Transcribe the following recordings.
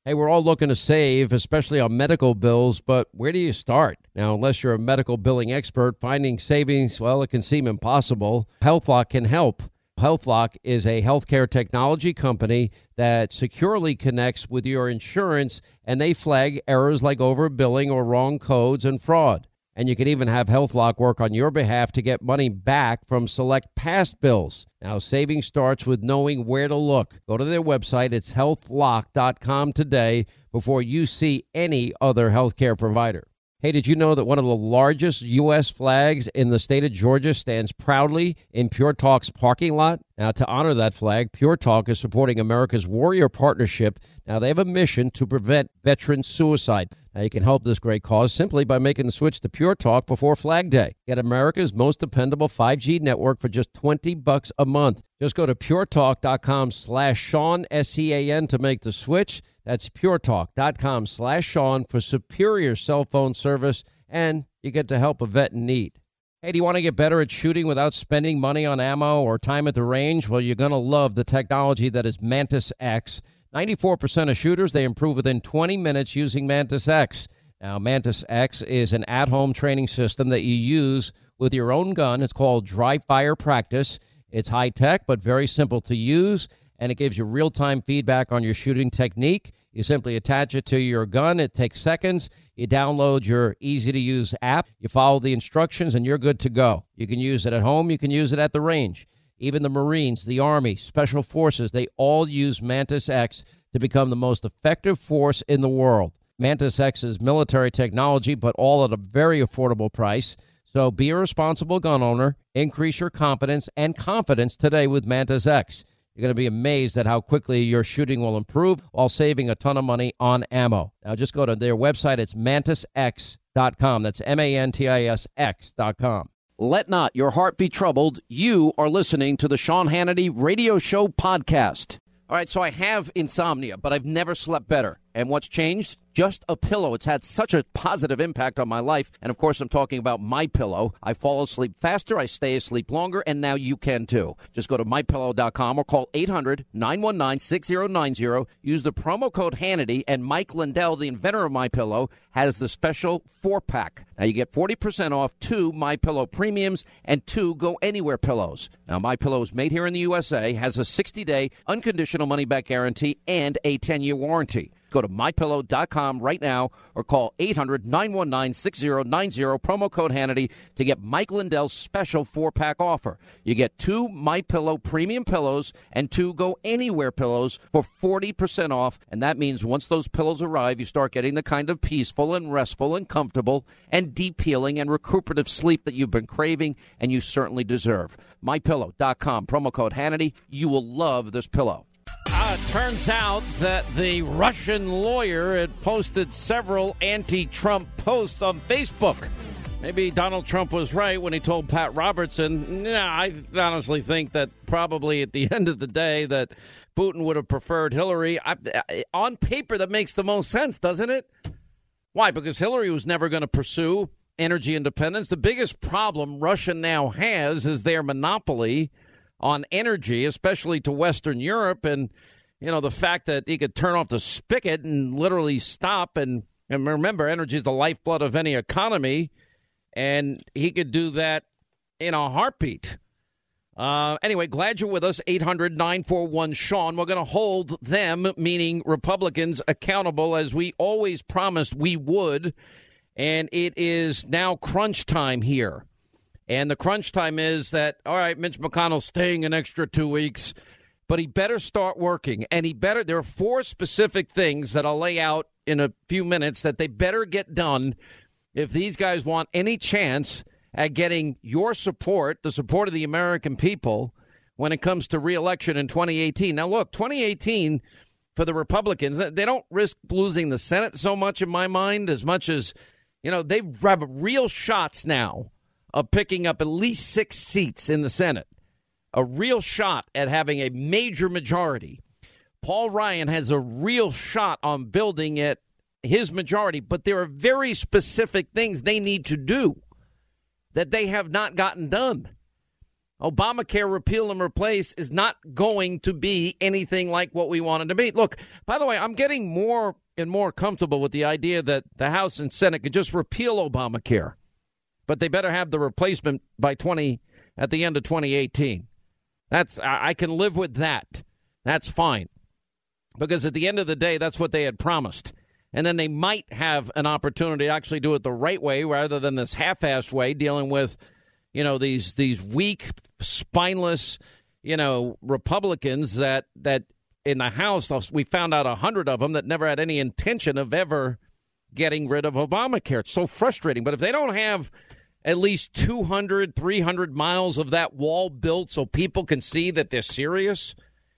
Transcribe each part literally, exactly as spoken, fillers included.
Hey, we're all looking to save, especially on medical bills, but where do you start? Now, unless you're a medical billing expert, finding savings, well, it can seem impossible. HealthLock can help. HealthLock is a healthcare technology company that securely connects with your insurance, and they flag errors like overbilling or wrong codes and fraud. And you can even have HealthLock work on your behalf to get money back from select past bills. Now, saving starts with knowing where to look. Go to their website. It's health lock dot com today before you see any other healthcare provider. Hey, did you know that one of the largest U S flags in the state of Georgia stands proudly in Pure Talk's parking lot? Now, to honor that flag, Pure Talk is supporting America's Warrior Partnership. Now, they have a mission to prevent veteran suicide. Now, you can help this great cause simply by making the switch to Pure Talk before Flag Day. Get America's most dependable five G network for just twenty bucks a month. Just go to puretalk.com slash Sean, S E A N, to make the switch. That's puretalk.com slash Sean for superior cell phone service, and you get to help a vet in need. Hey, do you want to get better at shooting without spending money on ammo or time at the range? Well, you're going to love the technology that is Mantis X. ninety-four percent of shooters, they improve within twenty minutes using Mantis X. Now, Mantis X is an at-home training system that you use with your own gun. It's called Dry Fire Practice. It's high-tech but very simple to use, and it gives you real-time feedback on your shooting technique. You simply attach it to your gun. It takes seconds. You download your easy-to-use app. You follow the instructions, and you're good to go. You can use it at home. You can use it at the range. Even the Marines, the Army, Special Forces, they all use Mantis X to become the most effective force in the world. Mantis X is military technology, but all at a very affordable price. So be a responsible gun owner. Increase your competence and confidence today with Mantis X. You're going to be amazed at how quickly your shooting will improve while saving a ton of money on ammo. Now, just go to their website. It's mantis x dot com. That's M A N T I S X dot com. Let not your heart be troubled. You are listening to the Sean Hannity Radio Show podcast. All right, so I have insomnia, but I've never slept better. And what's changed? Just a pillow. It's had such a positive impact on my life. And, of course, I'm talking about MyPillow. I fall asleep faster, I stay asleep longer, and now you can, too. Just go to my pillow dot com or call eight hundred nine one nine six zero nine zero. Use the promo code Hannity, and Mike Lindell, the inventor of MyPillow, has the special four-pack. Now, you get forty percent off two MyPillow premiums and two Go Anywhere pillows. Now, MyPillow is made here in the U S A, has a sixty-day unconditional money-back guarantee, and a ten-year warranty. Go to my pillow dot com right now or call eight hundred nine one nine six zero nine zero, promo code Hannity, to get Mike Lindell's special four-pack offer. You get two MyPillow premium pillows and two Go Anywhere pillows for forty percent off, and that means once those pillows arrive, you start getting the kind of peaceful and restful and comfortable and deep healing and recuperative sleep that you've been craving and you certainly deserve. my pillow dot com, promo code Hannity. You will love this pillow. Uh, it turns out that the Russian lawyer had posted several anti-Trump posts on Facebook. Maybe Donald Trump was right when he told Pat Robertson. Yeah, I honestly think that probably at the end of the day that Putin would have preferred Hillary. I, I, on paper, that makes the most sense, doesn't it? Why? Because Hillary was never going to pursue energy independence. The biggest problem Russia now has is their monopoly on energy, especially to Western Europe. And, you know, the fact that he could turn off the spigot and literally stop. And, and remember, energy is the lifeblood of any economy. And he could do that in a heartbeat. Uh, anyway, glad you're with us. eight hundred nine four one Sean. We're going to hold them, meaning Republicans, accountable as we always promised we would. And it is now crunch time here. And the crunch time is that, all right, Mitch McConnell's staying an extra two weeks, but he better start working. And he better, there are four specific things that I'll lay out in a few minutes that they better get done if these guys want any chance at getting your support, the support of the American people, when it comes to re-election in twenty eighteen. Now, look, twenty eighteen for the Republicans, they don't risk losing the Senate so much in my mind, as much as, you know, they have real shots now of picking up at least six seats in the Senate, a real shot at having a major majority. Paul Ryan has a real shot on building it, his majority, but there are very specific things they need to do that they have not gotten done. Obamacare repeal and replace is not going to be anything like what we wanted to be. Look, by the way, I'm getting more and more comfortable with the idea that the House and Senate could just repeal Obamacare, but they better have the replacement by twenty at the end of twenty eighteen. That's I can live with that. That's fine, because at the end of the day, that's what they had promised. And then they might have an opportunity to actually do it the right way rather than this half-assed way, dealing with, you know, these these weak, spineless, you know, Republicans that that in the House, we found out a hundred of them that never had any intention of ever getting rid of Obamacare. It's so frustrating. But if they don't have at least two hundred, three hundred miles of that wall built so people can see that they're serious,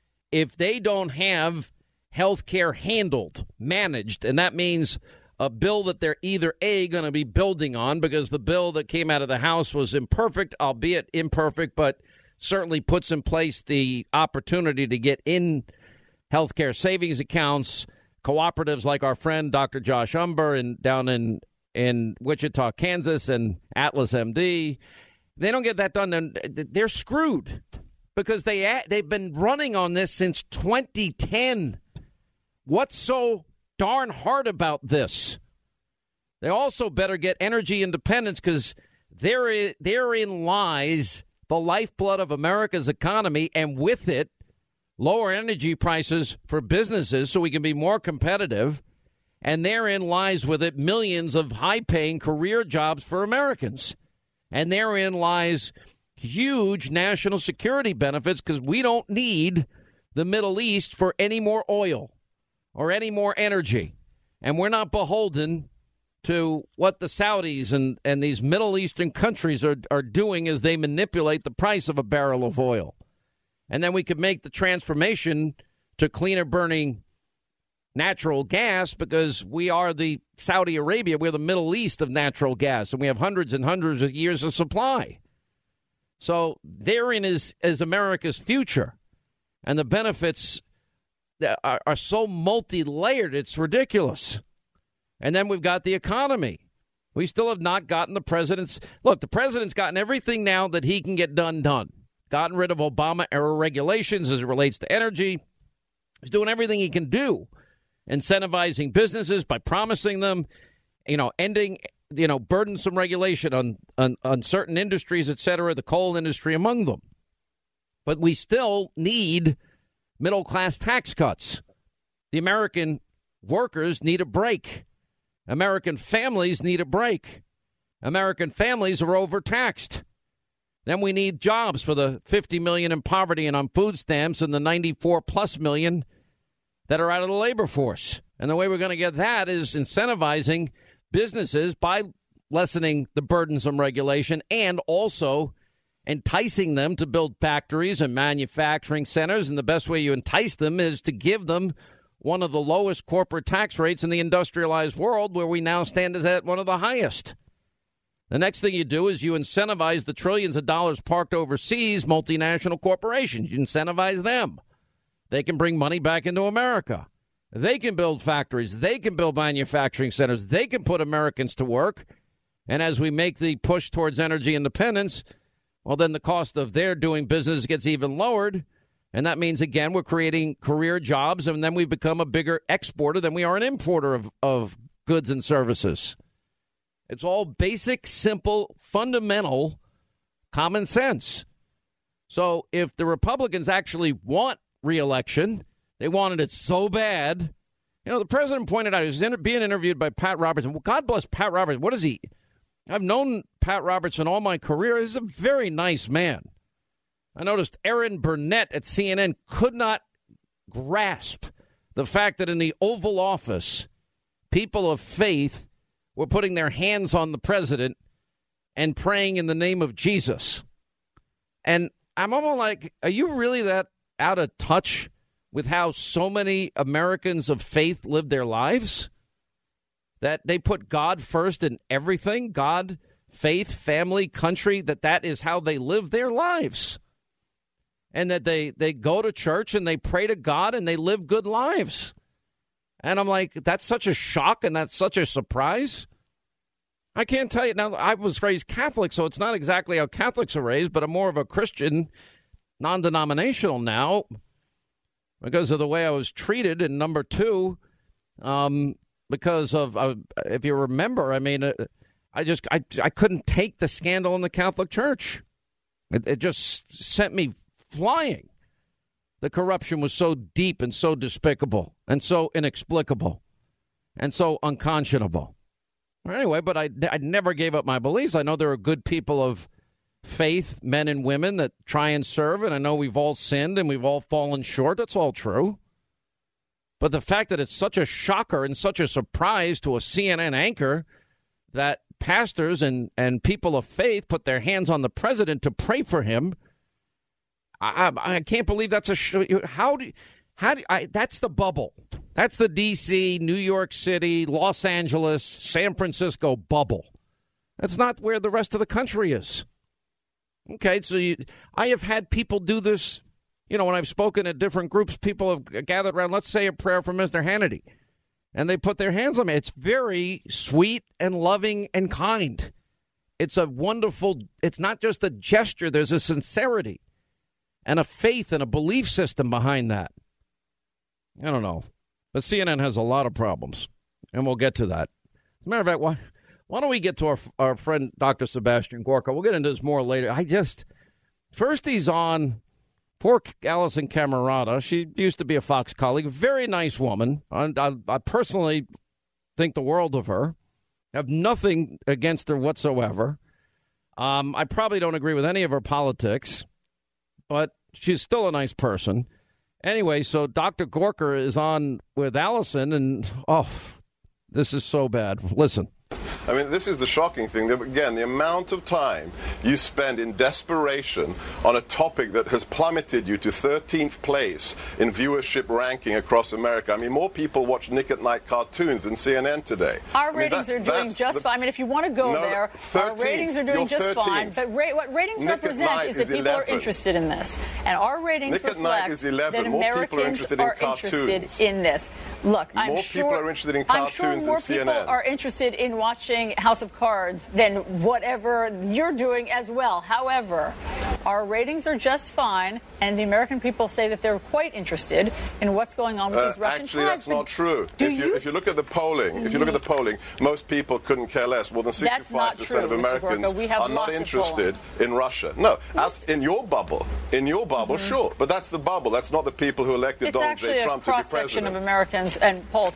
if they don't have health care handled, managed, and that means a bill that they're either A, going to be building on, because the bill that came out of the House was imperfect, albeit imperfect, but certainly puts in place the opportunity to get in health care savings accounts, cooperatives like our friend Doctor Josh Umber in, down in, in Wichita, Kansas, and Atlas M D. They don't get that done, then they're screwed, because they, they've been running on this since twenty ten. What's so darn hard about this? They also better get energy independence, because there, therein lies the lifeblood of America's economy, and with it, lower energy prices for businesses so we can be more competitive. And therein lies with it millions of high-paying career jobs for Americans. And therein lies huge national security benefits, because we don't need the Middle East for any more oil or any more energy. And we're not beholden to what the Saudis and, and these Middle Eastern countries are, are doing as they manipulate the price of a barrel of oil. And then we could make the transformation to cleaner burning natural gas, because we are the Saudi Arabia, we're the Middle East of natural gas, and we have hundreds and hundreds of years of supply. So therein is, is America's future. And the benefits Are, are so multi-layered, it's ridiculous. And then we've got the economy. We still have not gotten the president's... Look, the president's gotten everything now that he can get done, done. Gotten rid of Obama-era regulations as it relates to energy. He's doing everything he can do. Incentivizing businesses by promising them, you know, ending, you know, burdensome regulation on, on, on certain industries, et cetera, the coal industry among them. But we still need middle-class tax cuts. The American workers need a break. American families need a break. American families are overtaxed. Then we need jobs for the fifty million in poverty and on food stamps, and the ninety-four plus million that are out of the labor force. And the way we're going to get that is incentivizing businesses by lessening the burdensome regulation, and also enticing them to build factories and manufacturing centers. And the best way you entice them is to give them one of the lowest corporate tax rates in the industrialized world, where we now stand as at one of the highest. The next thing you do is you incentivize the trillions of dollars parked overseas, multinational corporations. You incentivize them. They can bring money back into America. They can build factories. They can build manufacturing centers. They can put Americans to work. And as we make the push towards energy independence, well, then the cost of their doing business gets even lowered. And that means, again, we're creating career jobs, and then we've become a bigger exporter than we are an importer of, of goods and services. It's all basic, simple, fundamental common sense. So if the Republicans actually want re-election, they wanted it so bad. You know, the president pointed out, he was being interviewed by Pat Robertson. Well, God bless Pat Robertson. What is he? I've known Pat Robertson all my career. He's a very nice man. I noticed Erin Burnett at C N N could not grasp the fact that in the Oval Office, people of faith were putting their hands on the president and praying in the name of Jesus. And I'm almost like, are you really that out of touch with how so many Americans of faith live their lives? That they put God first in everything? God, faith, family, country, that that is how they live their lives. And that they, they go to church and they pray to God and they live good lives. And I'm like, that's such a shock and that's such a surprise. I can't tell you. Now, I was raised Catholic, so it's not exactly how Catholics are raised, but I'm more of a Christian, non-denominational now because of the way I was treated. And number two, um, because of, uh, if you remember, I mean, uh, I just, I, I couldn't take the scandal in the Catholic Church. It, it just sent me flying. The corruption was so deep and so despicable and so inexplicable and so unconscionable. Anyway, but I, I never gave up my beliefs. I know there are good people of faith, men and women, that try and serve, and I know we've all sinned and we've all fallen short. That's all true. But the fact that it's such a shocker and such a surprise to a C N N anchor that pastors and, and people of faith put their hands on the president to pray for him, I, I, I can't believe that's a sh- how do how do I, that's the bubble. That's the D C, New York City, Los Angeles, San Francisco bubble. That's not where the rest of the country is. Okay, so you, I have had people do this, you know, when I've spoken at different groups, people have gathered around, let's say a prayer for Mister Hannity, and they put their hands on me. It's very sweet and loving and kind. It's a wonderful, it's not just a gesture, there's a sincerity and a faith and a belief system behind that. I don't know. But C N N has a lot of problems, and we'll get to that. As a matter of fact, why, why don't we get to our our friend Doctor Sebastian Gorka? We'll get into this more later. I just, first he's on, poor Allison Camerata. She used to be a Fox colleague, very nice woman. I, I, I personally think the world of her. Have nothing against her whatsoever. Um, I probably don't agree with any of her politics, but she's still a nice person. Anyway, so Doctor Gorka is on with Allison, and, oh, this is so bad. Listen. I mean, this is the shocking thing. That, again, the amount of time you spend in desperation on a topic that has plummeted you to thirteenth place in viewership ranking across America. I mean, more people watch Nick at Night cartoons than C N N today. Our I mean, ratings that, are doing just the, fine. I mean, if you want to go no, there, thirteenth, our ratings are doing just thirteenth. fine. But ra- what ratings Nick represent is that is people eleven. are interested in this. And our ratings Nick reflect at Night is eleven. that More Americans people are interested in are cartoons. interested in this. Look, I'm more sure, people are interested in I'm cartoons sure more than C N N. people are interested in watching House of Cards than whatever you're doing as well. However, our ratings are just fine, and the American people say that they're quite interested in what's going on with Uh, these Russian actually, tribes. that's not true. Do if you, you? if you look at the polling, if you look at the polling, most people couldn't care less. More than sixty-five percent of true, Mister Americans Gorka. We have are not lots of interested in Russia. No, as in your bubble, in your bubble, Mm-hmm. sure, but that's the bubble. That's not the people who elected It's Donald actually J. a Trump to be cross-section president. of Americans and polls.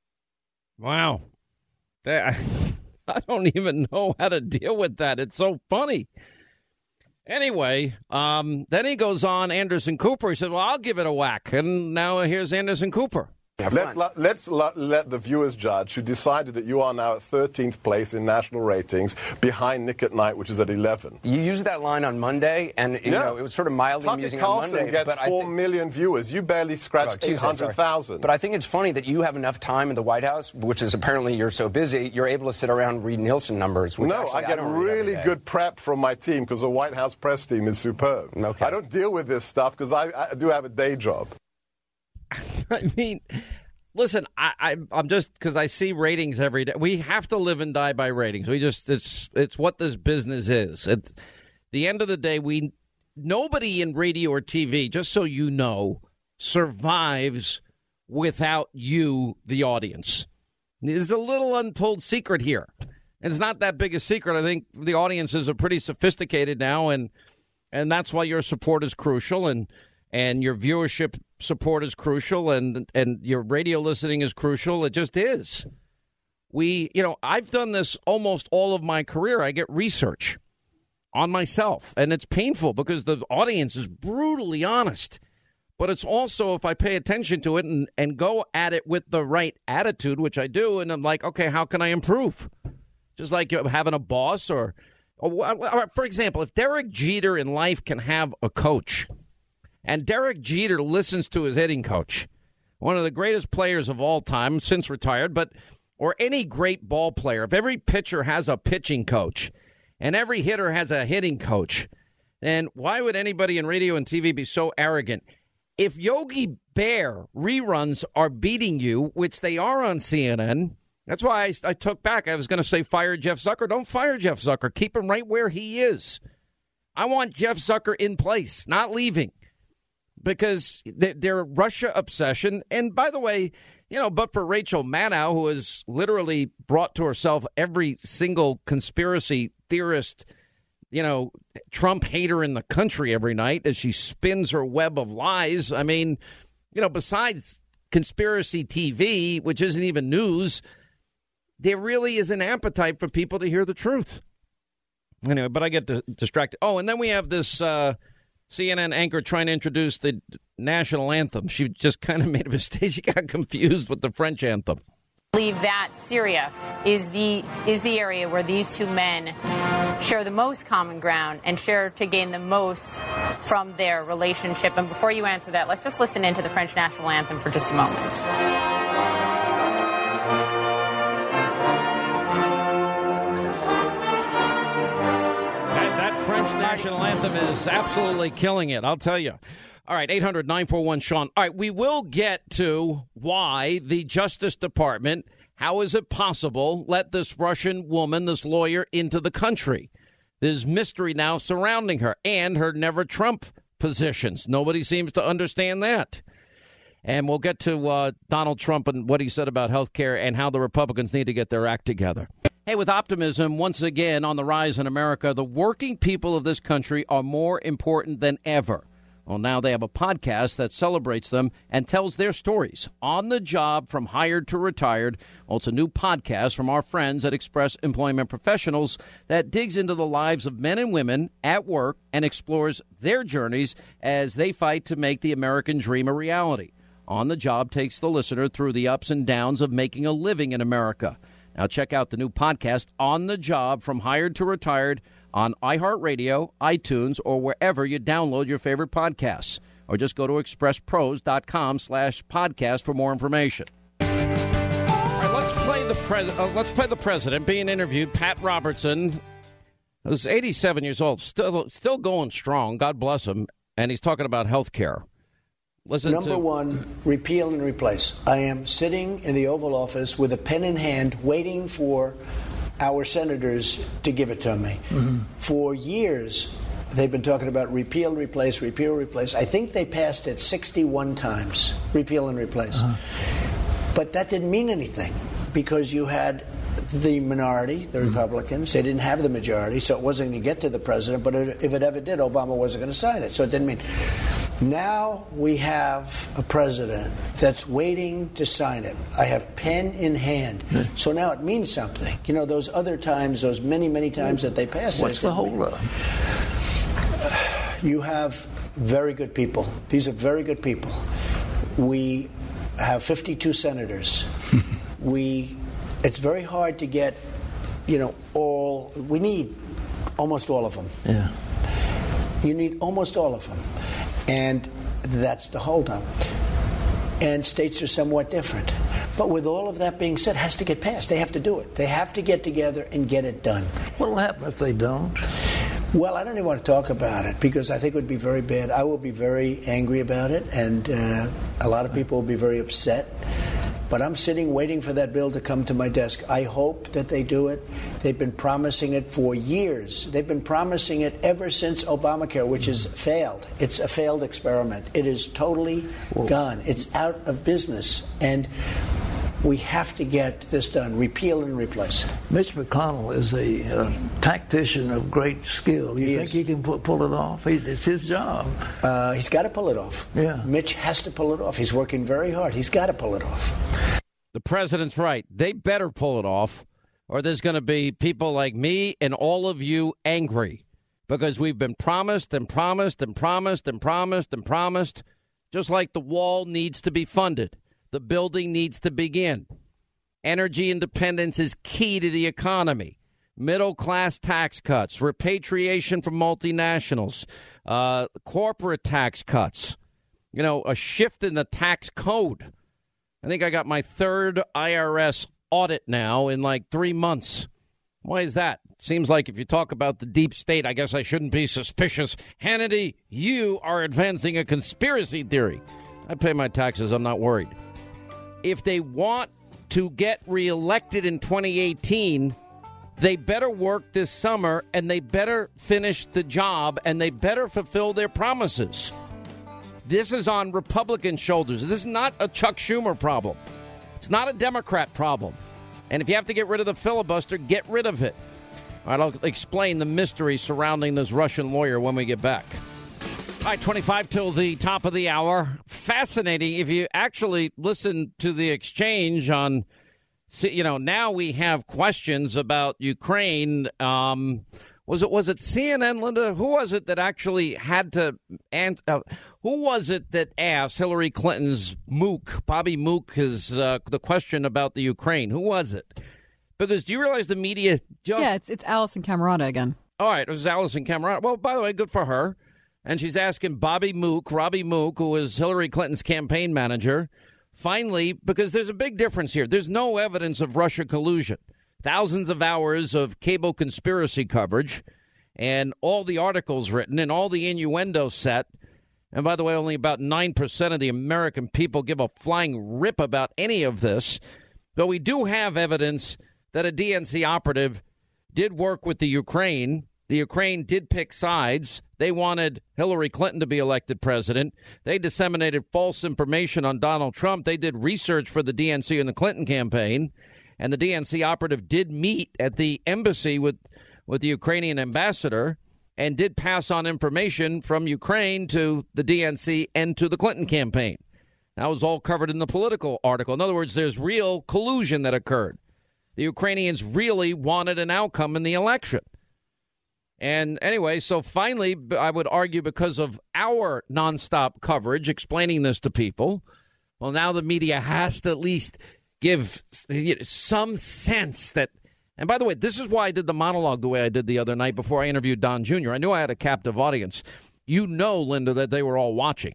Wow. That, I don't even know how to deal with that. It's so funny. Anyway, um, then he goes on, Anderson Cooper. He said, well, I'll give it a whack. And now here's Anderson Cooper. Let's, la- let's la- let the viewers judge, who decided that you are now at thirteenth place in national ratings, behind Nick at Night, which is at eleven. You used that line on Monday, and you Yeah. know it was sort of mildly Tucker amusing Carlson on Monday. gets but four I think, million viewers. You barely scratched Oh, eight Tuesday, hundred thousand. But I think it's funny that you have enough time in the White House, which is apparently you're so busy, you're able to sit around and read Nielsen numbers. Which No, actually, I get don't read every really day. good prep from my team because the White House press team is superb. Okay. I don't deal with this stuff because I, I do have a day job. I mean, listen, I, I, I'm just because I see ratings every day. We have to live and die by ratings. We just it's it's what this business is. At the end of the day, we nobody in radio or T V, just so you know, survives without you, the audience. There's a little untold secret here. It's not that big a secret. I think the audiences are pretty sophisticated now, and and that's why your support is crucial, and and your viewership support is crucial, and and your radio listening is crucial. It just is. We, you know, I've done this almost all of my career. I get research on myself, and it's painful because the audience is brutally honest. But it's also, if I pay attention to it and, and go at it with the right attitude, which I do, and I'm like, okay, how can I improve? Just like having a boss or, or, for example, if Derek Jeter in life can have a coach, and Derek Jeter listens to his hitting coach, one of the greatest players of all time, since retired, but or any great ball player, if every pitcher has a pitching coach and every hitter has a hitting coach, then why would anybody in radio and T V be so arrogant? If Yogi Bear reruns are beating you, which they are on C N N, That's why I, I took back. I was going to say fire Jeff Zucker. Don't fire Jeff Zucker. Keep him right where he is. I want Jeff Zucker in place, not leaving, because their, their Russia obsession. And by the way, you know, but for Rachel Maddow, who has literally brought to herself every single conspiracy theorist, you know, Trump hater in the country every night as she spins her web of lies. I mean, you know, besides conspiracy T V, which isn't even news, there really is an appetite for people to hear the truth. Anyway, but I get d- distracted. Oh, and then we have this uh, C N N anchor trying to introduce the national anthem. She just kind of made a mistake. She got confused with the French anthem. I believe that Syria is the is the area where these two men share the most common ground and share to gain the most from their relationship. And before you answer that, let's just listen into the French national anthem for just a moment. French national anthem is absolutely killing it, I'll tell you. All right, eight hundred nine four one Sean. All right, we will get to why the Justice Department, how is it possible, let this Russian woman, this lawyer, into the country. There's mystery now surrounding her and her never Trump positions. Nobody seems to understand that. And we'll get to uh, Donald Trump and what he said about health care and how the Republicans need to get their act together. Hey, with optimism once again on the rise in America, the working people of this country are more important than ever. Well, now they have a podcast that celebrates them and tells their stories on the job from hired to retired. Well, it's a new podcast from our friends at Express Employment Professionals that digs into the lives of men and women at work and explores their journeys as they fight to make the American dream a reality. On the Job takes the listener through the ups and downs of making a living in America. Now check out the new podcast, On the Job, from hired to retired, on iHeartRadio, iTunes, or wherever you download your favorite podcasts. Or just go to expresspros.com slash podcast for more information. All right, let's play the pres- uh, let's play the president being interviewed. Pat Robertson, who's eighty-seven years old, still still going strong. God bless him. And he's talking about health care. Listen Number to- one, repeal and replace. I am sitting in the Oval Office with a pen in hand waiting for our senators to give it to me. Mm-hmm. For years, they've been talking about repeal, replace, repeal, replace. I think they passed it sixty-one times, repeal and replace. Uh-huh. But that didn't mean anything because you had the minority, the mm-hmm. Republicans. They didn't have the majority, so it wasn't going to get to the president. But it, if it ever did, Obama wasn't going to sign it. So it didn't mean... Now we have a president that's waiting to sign it. I have pen in hand. So now it means something. You know, those other times, those many, many times that they passed it. What's the holdup? You have very good people. These are very good people. We have fifty-two senators. we, it's very hard to get, you know, all, we need almost all of them. Yeah. You need almost all of them. And that's the holdup. And states are somewhat different. But with all of that being said, it has to get passed. They have to do it. They have to get together and get it done. What will happen if they don't? Well, I don't even want to talk about it because I think it would be very bad. I will be very angry about it, and uh, a lot of people will be very upset. But I'm sitting waiting for that bill to come to my desk. I hope that they do it. They've been promising it for years. They've been promising it ever since Obamacare, which has failed. It's a failed experiment. It is totally gone. It's out of business. And we have to get this done, repeal and replace. Mitch McConnell is a uh, tactician of great skill. You he think is. he can pu- pull it off? He's, it's his job. Uh, he's got to pull it off. Yeah. Mitch has to pull it off. He's working very hard. He's got to pull it off. The president's right. They better pull it off, or there's going to be people like me and all of you angry because we've been promised and promised and promised and promised and promised, just like the wall needs to be funded. The building needs to begin. Energy independence is key to the economy. Middle-class tax cuts, repatriation from multinationals, uh, corporate tax cuts, you know, a shift in the tax code. I think I got my third I R S audit now in like three months. Why is that? It seems like if you talk about the deep state, I guess I shouldn't be suspicious. Hannity, you are advancing a conspiracy theory. I pay my taxes. I'm not worried. If they want to get reelected in twenty eighteen, they better work this summer and they better finish the job and they better fulfill their promises. This is on Republican shoulders. This is not a Chuck Schumer problem. It's not a Democrat problem. And if you have to get rid of the filibuster, get rid of it. All right, I'll explain the mystery surrounding this Russian lawyer when we get back. All right, twenty-five till the top of the hour. Fascinating. If you actually listen to the exchange on, you know, now we have questions about Ukraine. Um, was it was it C N N, Linda? Who was it that actually had to, and uh, who was it that asked Hillary Clinton's Mook, Bobby Mook, his, uh, the question about the Ukraine? Who was it? Because do you realize the media just... Yeah, it's, it's Allison Camerata again. All right, it was Allison Camerata. Well, by the way, good for her. And she's asking Bobby Mook, Robbie Mook, who was Hillary Clinton's campaign manager, finally, because there's a big difference here. There's no evidence of Russia collusion. Thousands of hours of cable conspiracy coverage and all the articles written and all the innuendo set. And by the way, only about nine percent of the American people give a flying rip about any of this. But we do have evidence that a D N C operative did work with the Ukraine. The Ukraine did pick sides. They wanted Hillary Clinton to be elected president. They disseminated false information on Donald Trump. They did research for the D N C and the Clinton campaign. And the D N C operative did meet at the embassy with, with the Ukrainian ambassador and did pass on information from Ukraine to the D N C and to the Clinton campaign. That was all covered in the Political article. In other words, there's real collusion that occurred. The Ukrainians really wanted an outcome in the election. And anyway, so finally, I would argue because of our nonstop coverage explaining this to people, well, now the media has to at least give some sense that, and by the way, this is why I did the monologue the way I did the other night before I interviewed Don Junior I knew I had a captive audience. You know, Linda, that they were all watching.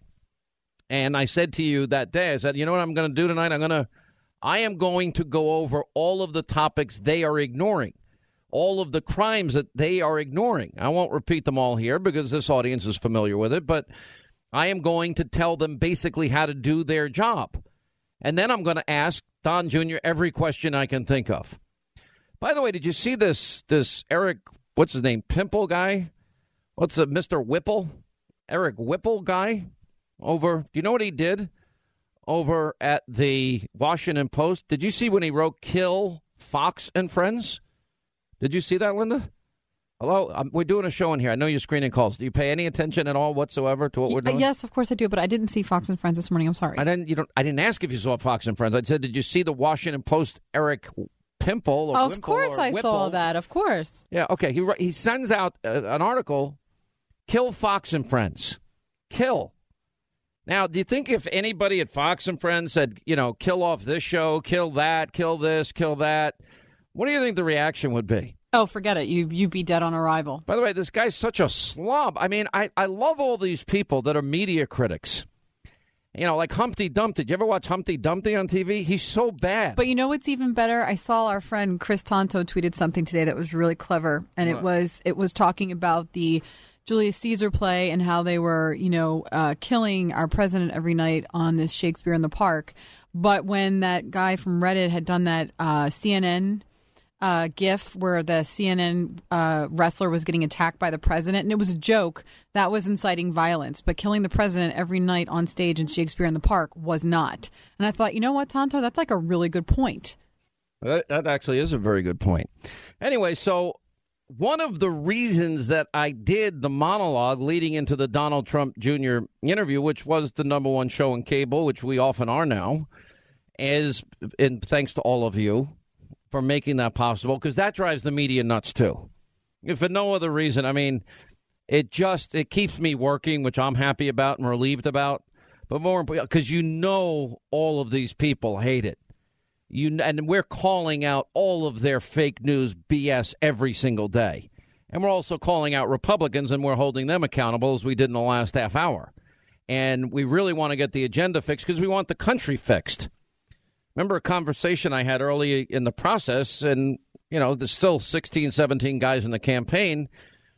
And I said to you that day, I said, you know what I'm going to do tonight? I'm going to, I am going to go over all of the topics they are ignoring, all of the crimes that they are ignoring. I won't repeat them all here because this audience is familiar with it, but I am going to tell them basically how to do their job. And then I'm going to ask Don Junior every question I can think of. By the way, did you see this this Eric, what's his name, Pimple guy? What's it, Mister Whipple? Eric Whipple guy over, do you know what he did over at the Washington Post? Did you see when he wrote Kill Fox and Friends? Did you see that, Linda? Hello, um, we're doing a show in here. I know you're screening calls. Do you pay any attention at all whatsoever to what we're doing? Yes, of course I do, but I didn't see Fox and Friends this morning. I'm sorry. I didn't. You don't. I didn't ask if you saw Fox and Friends. I said, did you see the Washington Post Eric Pimple? Or of Wimple course, or I Whipple? saw that. Of course. Yeah. Okay. He he sends out uh, an article. Kill Fox and Friends. Kill. Now, do you think if anybody at Fox and Friends said, you know, kill off this show, kill that, kill this, kill that, what do you think the reaction would be? Oh, forget it. You, you'd be dead on arrival. By the way, this guy's such a slob. I mean, I, I love all these people that are media critics. You know, like Humpty Dumpty. Did you ever watch Humpty Dumpty on T V? He's so bad. But you know what's even better? I saw our friend Chris Tonto tweeted something today that was really clever. And it was it was talking about the Julius Caesar play and how they were, you know, uh, killing our president every night on this Shakespeare in the Park. But when that guy from Reddit had done that uh, C N N uh, GIF where the C N N uh, wrestler was getting attacked by the president, and it was a joke, that was inciting violence. But killing the president every night on stage in Shakespeare in the Park was not. And I thought, you know what, Tonto, that's like a really good point. That, that actually is a very good point. Anyway, so one of the reasons that I did the monologue leading into the Donald Trump Junior interview, which was the number one show in cable, which we often are now, is, and thanks to all of you for making that possible, because that drives the media nuts too. If for no other reason, I mean, it just, it keeps me working, which I'm happy about and relieved about. But more important, because you know all of these people hate it. You, and we're calling out all of their fake news B S every single day. And we're also calling out Republicans, and we're holding them accountable as we did in the last half hour. And we really want to get the agenda fixed because we want the country fixed. Remember a conversation I had early in the process, and, you know, there's still sixteen, seventeen guys in the campaign.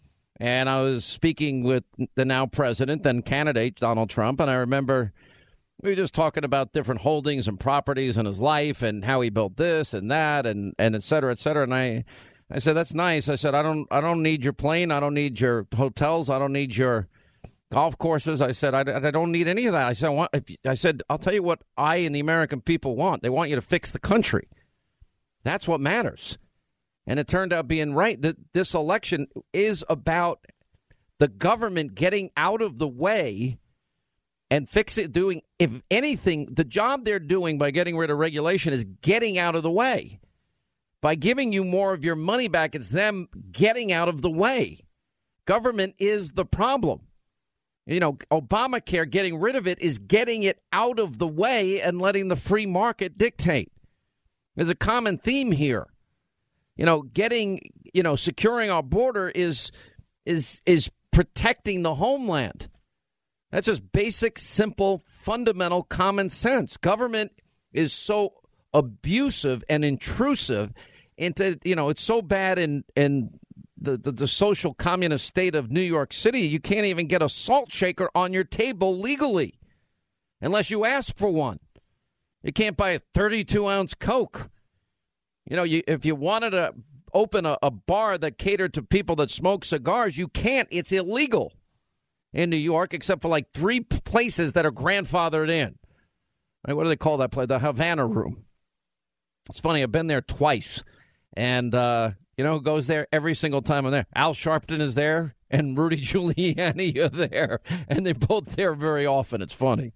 And I was speaking with the now president, then candidate, Donald Trump. And I remember We were just talking about different holdings and properties in his life and how he built this and that and, and et cetera, et cetera. And I, I said, that's nice. I said, I don't I don't need your plane. I don't need your hotels. I don't need your golf courses. I said, I, I don't need any of that. I said, I, want, if, I said, I'll tell you what I and the American people want. They want you to fix the country. That's what matters. And it turned out being right that this election is about the government getting out of the way and fix it, doing, if anything, the job they're doing by getting rid of regulation is getting out of the way. By giving you more of your money back, it's them getting out of the way. Government is the problem. You know, Obamacare, getting rid of it is getting it out of the way and letting the free market dictate. There's a common theme here. You know, getting, you know, securing our border is is is protecting the homeland. That's just basic, simple, fundamental common sense. Government is so abusive and intrusive into, you know, it's so bad in, in the, the, the social communist state of New York City, you can't even get a salt shaker on your table legally unless you ask for one. You can't buy a thirty-two ounce Coke. You know, you, if you wanted to open a, a bar that catered to people that smoke cigars, you can't. It's illegal in New York, except for like three places that are grandfathered in. Right, what do they call that place? The Havana Room. It's funny. I've been there twice. And, uh, you know, who goes there every single time I'm there? Al Sharpton is there and Rudy Giuliani are there. And they're both there very often. It's funny.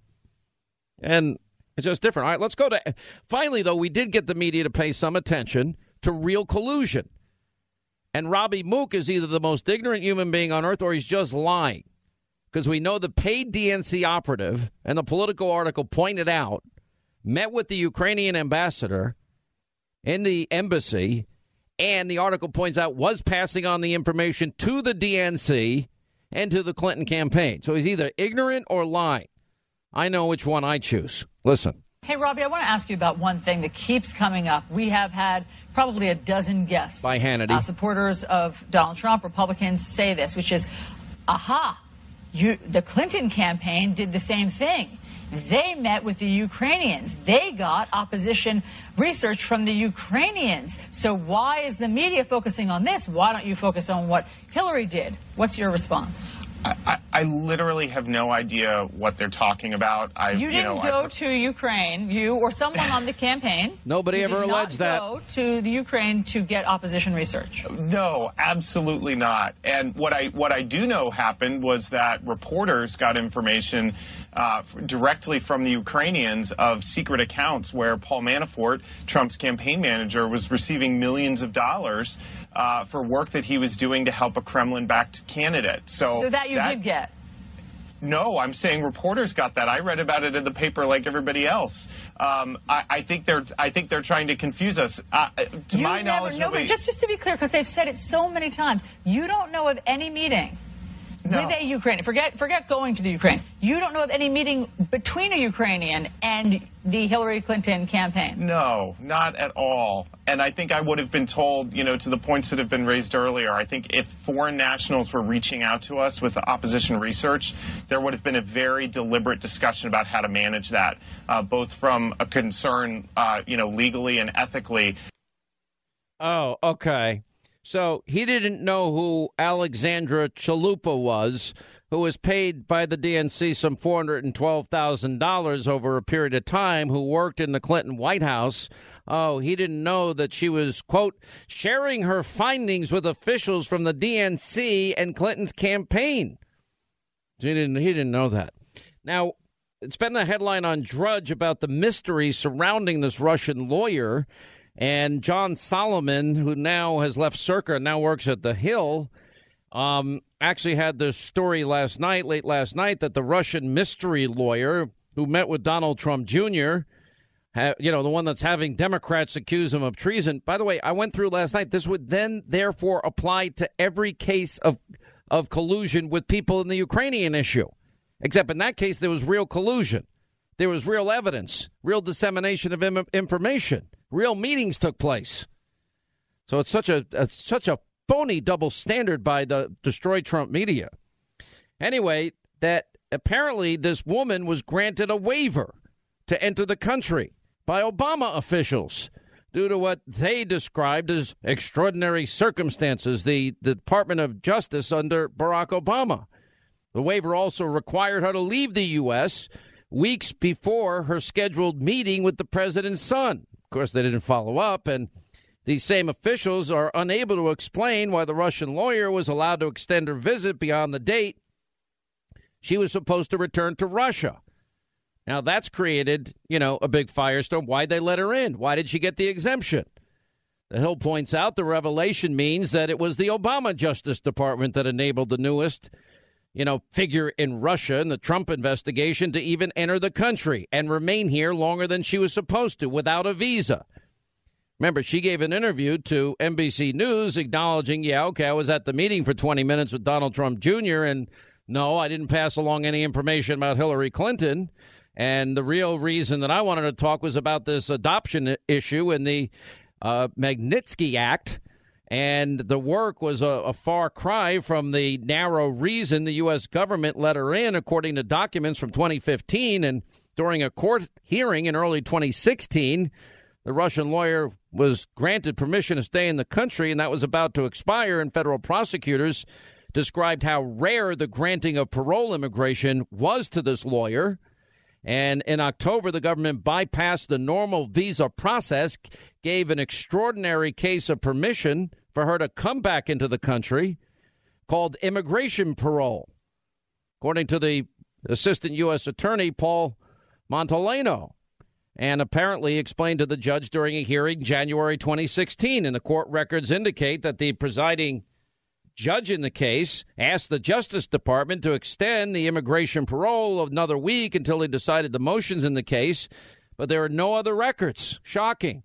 And it's just different. All right, let's go to, finally, though, we did get the media to pay some attention to real collusion. And Robbie Mook is either the most ignorant human being on earth or he's just lying. Because we know the paid D N C operative, and the Politico article pointed out, met with the Ukrainian ambassador in the embassy, and the article points out was passing on the information to the D N C and to the Clinton campaign. So he's either ignorant or lying. I know which one I choose. Listen. Hey, Robbie, I want to ask you about one thing that keeps coming up. We have had probably a dozen guests. By Hannity. Uh, supporters of Donald Trump, Republicans, say this, which is, aha, you, the Clinton campaign did the same thing. They met with the Ukrainians. They got opposition research from the Ukrainians. So why is the media focusing on this? Why don't you focus on what Hillary did? What's your response? I, I literally have no idea what they're talking about. I, you didn't you know, go I, to Ukraine, you or someone on the campaign. Nobody you ever did alleged not that. Go to the Ukraine to get opposition research. No, absolutely not. And what I what I do know happened was that reporters got information uh, directly from the Ukrainians of secret accounts where Paul Manafort, Trump's campaign manager, was receiving millions of dollars uh, for work that he was doing to help a Kremlin-backed candidate. So, so that you that, did get. No, I'm saying reporters got that. I read about it in the paper like everybody else. Um, I, I think they're I think they're trying to confuse us. Uh, to you my never, knowledge, no, nobody... but just just to be clear, because they've said it so many times, you don't know of any meeting no. with a Ukrainian. Forget forget going to the Ukraine. You don't know of any meeting between a Ukrainian and the Hillary Clinton campaign. No, not at all. And I think I would have been told, you know, to the points that have been raised earlier, I think if foreign nationals were reaching out to us with opposition research, there would have been a very deliberate discussion about how to manage that, uh, both from a concern, uh, you know, legally and ethically. Oh, okay. So he didn't know who Alexandra Chalupa was, who was paid by the D N C some four hundred twelve thousand dollars over a period of time, who worked in the Clinton White House. Oh, he didn't know that she was, quote, sharing her findings with officials from the D N C and Clinton's campaign. He didn't, he didn't know that. Now, it's been the headline on Drudge about the mystery surrounding this Russian lawyer. And John Solomon, who now has left Circa and now works at The Hill, um, actually had this story last night, late last night, that the Russian mystery lawyer who met with Donald Trump Junior, ha, you know, the one that's having Democrats accuse him of treason. By the way, I went through last night. This would then therefore apply to every case of of collusion with people in the Ukrainian issue, except in that case, there was real collusion. There was real evidence, real dissemination of im- information. Real meetings took place. So it's such a, a such a phony double standard by the destroy Trump media. Anyway, that apparently this woman was granted a waiver to enter the country by Obama officials due to what they described as extraordinary circumstances, the, the Department of Justice under Barack Obama. The waiver also required her to leave the U S weeks before her scheduled meeting with the president's son. Of course, they didn't follow up, and these same officials are unable to explain why the Russian lawyer was allowed to extend her visit beyond the date she was supposed to return to Russia. Now, that's created, you know, a big firestorm. Why'd they let her in? Why did she get the exemption? The Hill points out the revelation means that it was the Obama Justice Department that enabled the newest, you know, figure in Russia in the Trump investigation to even enter the country and remain here longer than she was supposed to without a visa. Remember, she gave an interview to N B C News acknowledging, yeah, OK, I was at the meeting for twenty minutes with Donald Trump Junior And no, I didn't pass along any information about Hillary Clinton. And the real reason that I wanted to talk was about this adoption issue in the uh, Magnitsky Act. And the work was a, a far cry from the narrow reason the U S government let her in, according to documents from twenty fifteen. And during a court hearing in early twenty sixteen, the Russian lawyer was granted permission to stay in the country, and that was about to expire. And federal prosecutors described how rare the granting of parole immigration was to this lawyer. And in October, the government bypassed the normal visa process, gave an extraordinary case of permission for her to come back into the country called immigration parole, according to the assistant U S attorney, Paul Montolano, and apparently explained to the judge during a hearing January twenty sixteen. And the court records indicate that the presiding judge in the case asked the Justice Department to extend the immigration parole another week until he decided the motions in the case, but there are no other records. Shocking.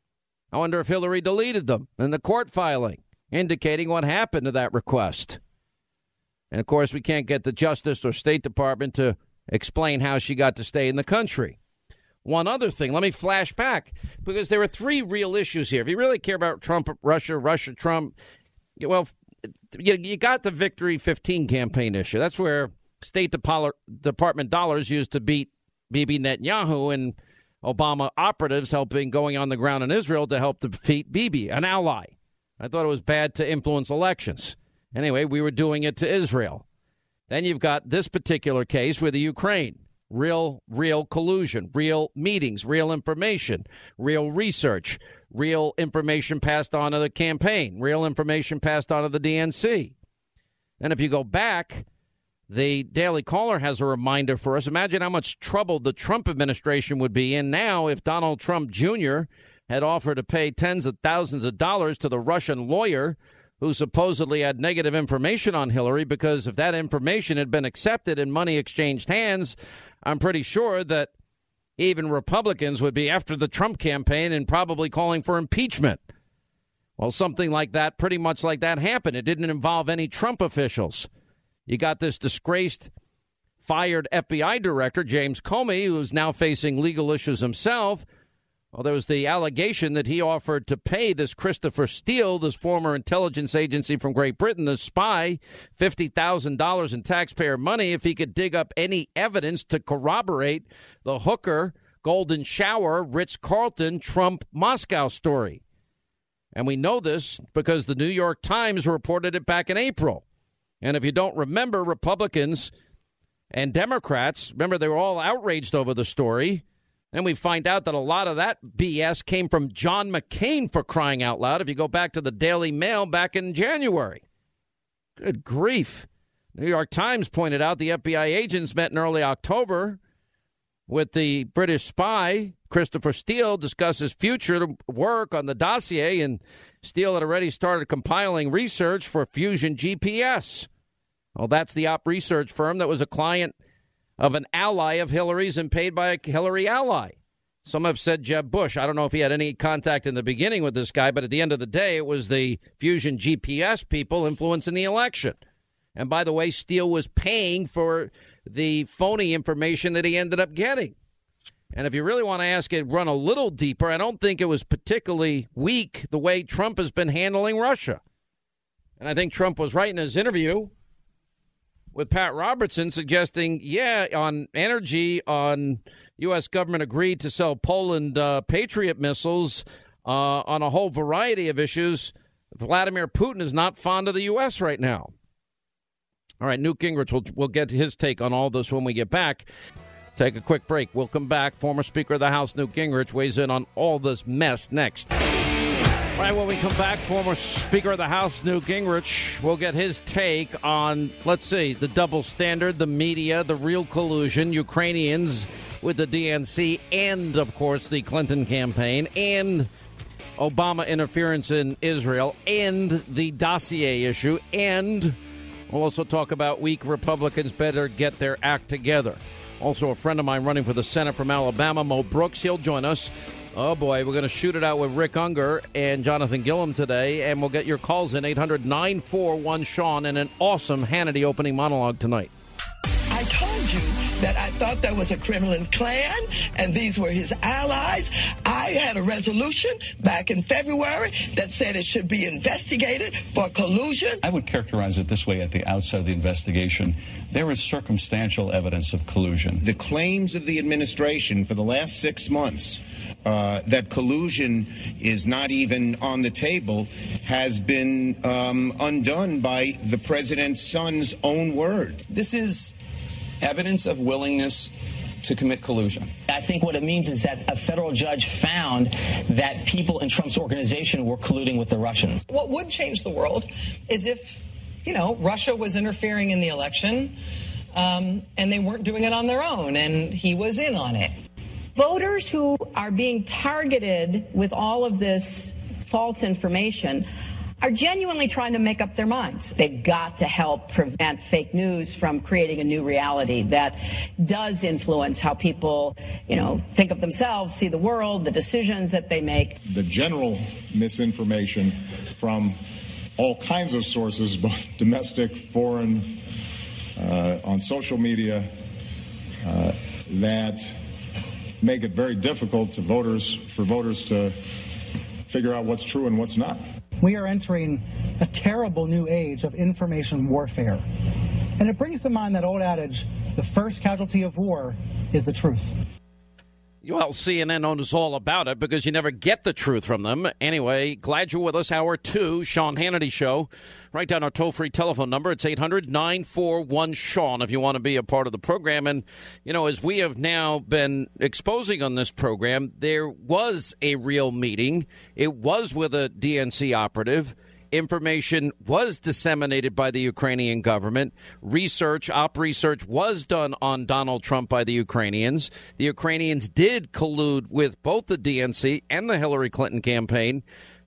I wonder if Hillary deleted them in the court filing, indicating what happened to that request. And, of course, we can't get the Justice or State Department to explain how she got to stay in the country. One other thing, let me flash back, because there are three real issues here. If you really care about Trump, Russia, Russia, Trump, well, you, you got the Victory fifteen campaign issue. That's where State Department dollars used to beat Bibi Netanyahu and Obama operatives helping going on the ground in Israel to help defeat Bibi, an ally. I thought it was bad to influence elections. Anyway, we were doing it to Israel. Then you've got this particular case with the Ukraine. Real, real collusion, real meetings, real information, real research, real information passed on to the campaign, real information passed on to the D N C. And if you go back, the Daily Caller has a reminder for us. Imagine how much trouble the Trump administration would be in now if Donald Trump Junior had offered to pay tens of thousands of dollars to the Russian lawyer who supposedly had negative information on Hillary, because if that information had been accepted and money exchanged hands, I'm pretty sure that even Republicans would be after the Trump campaign and probably calling for impeachment. Well, something like that, pretty much like that happened. It didn't involve any Trump officials. You got this disgraced, fired F B I director, James Comey, who's now facing legal issues himself. Well, there was the allegation that he offered to pay this Christopher Steele, this former intelligence agency from Great Britain, the spy, fifty thousand dollars in taxpayer money if he could dig up any evidence to corroborate the hooker, golden shower, Ritz-Carlton, Trump Moscow story. And we know this because the New York Times reported it back in April. And if you don't remember, Republicans and Democrats, remember, they were all outraged over the story. Then we find out that a lot of that B S came from John McCain, for crying out loud, if you go back to the Daily Mail back in January. Good grief. New York Times pointed out the F B I agents met in early October with the British spy, Christopher Steele, discuss his future work on the dossier, and Steele had already started compiling research for Fusion G P S. Well, that's the op research firm that was a client of an ally of Hillary's and paid by a Hillary ally. Some have said Jeb Bush. I don't know if he had any contact in the beginning with this guy, but at the end of the day, it was the Fusion G P S people influencing the election. And by the way, Steele was paying for the phony information that he ended up getting. And if you really want to ask it, run a little deeper, I don't think it was particularly weak the way Trump has been handling Russia. And I think Trump was right in his interview with Pat Robertson suggesting, yeah, on energy, on U S government agreed to sell Poland uh, Patriot missiles uh, on a whole variety of issues. Vladimir Putin is not fond of the U S right now. All right, Newt Gingrich, will will get his take on all this when we get back. Take a quick break. We'll come back. Former Speaker of the House, Newt Gingrich, weighs in on all this mess next. All right, when we come back, former Speaker of the House, Newt Gingrich, will get his take on, let's see, the double standard, the media, the real collusion, Ukrainians with the D N C, and, of course, the Clinton campaign, and Obama interference in Israel, and the dossier issue, and we'll also talk about weak Republicans better get their act together. Also, a friend of mine running for the Senate from Alabama, Mo Brooks, he'll join us. Oh, boy, we're going to shoot it out with Rick Unger and Jonathan Gillum today, and we'll get your calls in eight hundred nine four one Sean and an awesome Hannity opening monologue tonight. I told you that I thought there was a Kremlin clan and these were his allies. I had a resolution back in February that said it should be investigated for collusion. I would characterize it this way at the outset of the investigation. There is circumstantial evidence of collusion. The claims of the administration for the last six months uh, that collusion is not even on the table has been um, undone by the president's son's own word. This is evidence of willingness to commit collusion. I think what it means is that a federal judge found that people in Trump's organization were colluding with the Russians. What would change the world is if, you know, Russia was interfering in the election um, and they weren't doing it on their own and he was in on it. Voters who are being targeted with all of this false information are genuinely trying to make up their minds. They've got to help prevent fake news from creating a new reality that does influence how people, you know, think of themselves, see the world, the decisions that they make. The general misinformation from all kinds of sources, both domestic, foreign, uh, on social media, uh, that make it very difficult to voters, for voters to figure out what's true and what's not. We are entering a terrible new age of information warfare. And it brings to mind that old adage, the first casualty of war is the truth. Well, C N N knows all about it because you never get the truth from them. Anyway, glad you're with us. Hour two, Sean Hannity Show. Write down our toll-free telephone number. It's eight hundred nine four one Sean if you want to be a part of the program. And, you know, as we have now been exposing on this program, there was a real meeting. It was with a D N C operative. Information was disseminated by the Ukrainian government. Research, op research was done on Donald Trump by the Ukrainians. The Ukrainians did collude with both the D N C and the Hillary Clinton campaign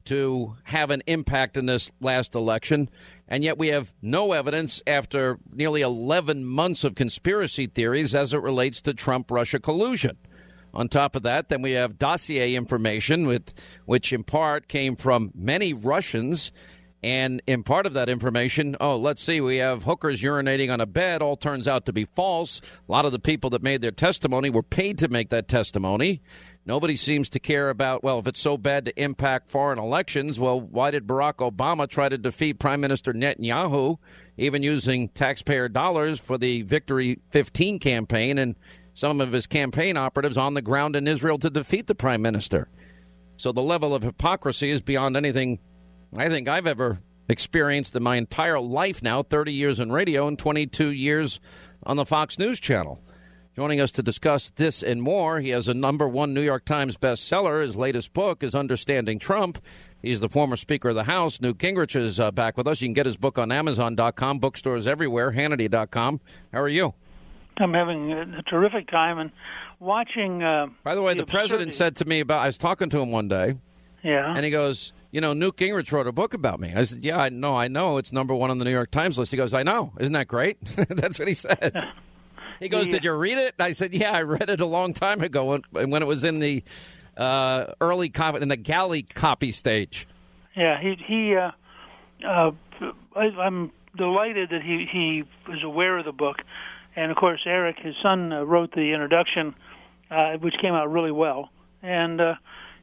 to have an impact in this last election. And yet we have no evidence after nearly eleven months of conspiracy theories as it relates to Trump-Russia collusion. On top of that, then we have dossier information, with which in part came from many Russians. And in part of that information, oh, let's see, we have hookers urinating on a bed. All turns out to be false. A lot of the people that made their testimony were paid to make that testimony. Nobody seems to care about, well, if it's so bad to impact foreign elections, well, why did Barack Obama try to defeat Prime Minister Netanyahu, even using taxpayer dollars for the Victory fifteen campaign and some of his campaign operatives on the ground in Israel to defeat the prime minister? So the level of hypocrisy is beyond anything I think I've ever experienced in my entire life now, thirty years in radio and twenty-two years on the Fox News Channel. Joining us to discuss this and more, he has a number one New York Times bestseller. His latest book is Understanding Trump. He's the former Speaker of the House. Newt Gingrich is uh, back with us. You can get his book on Amazon dot com, bookstores everywhere, Hannity dot com. How are you? I'm having a terrific time and watching. Uh, By the way, the, the president said to me about, I was talking to him one day. Yeah. And he goes, you know, Newt Gingrich wrote a book about me. I said, yeah, I know, I know. It's number one on the New York Times list. He goes, I know. Isn't that great? That's what he said. Yeah. He goes, did you read it? I said, yeah, I read it a long time ago when, when it was in the uh, early copy, in the galley copy stage. Yeah, he, he uh, uh, I, I'm delighted that he, he was aware of the book. And, of course, Eric, his son, uh, wrote the introduction, uh, which came out really well. And uh,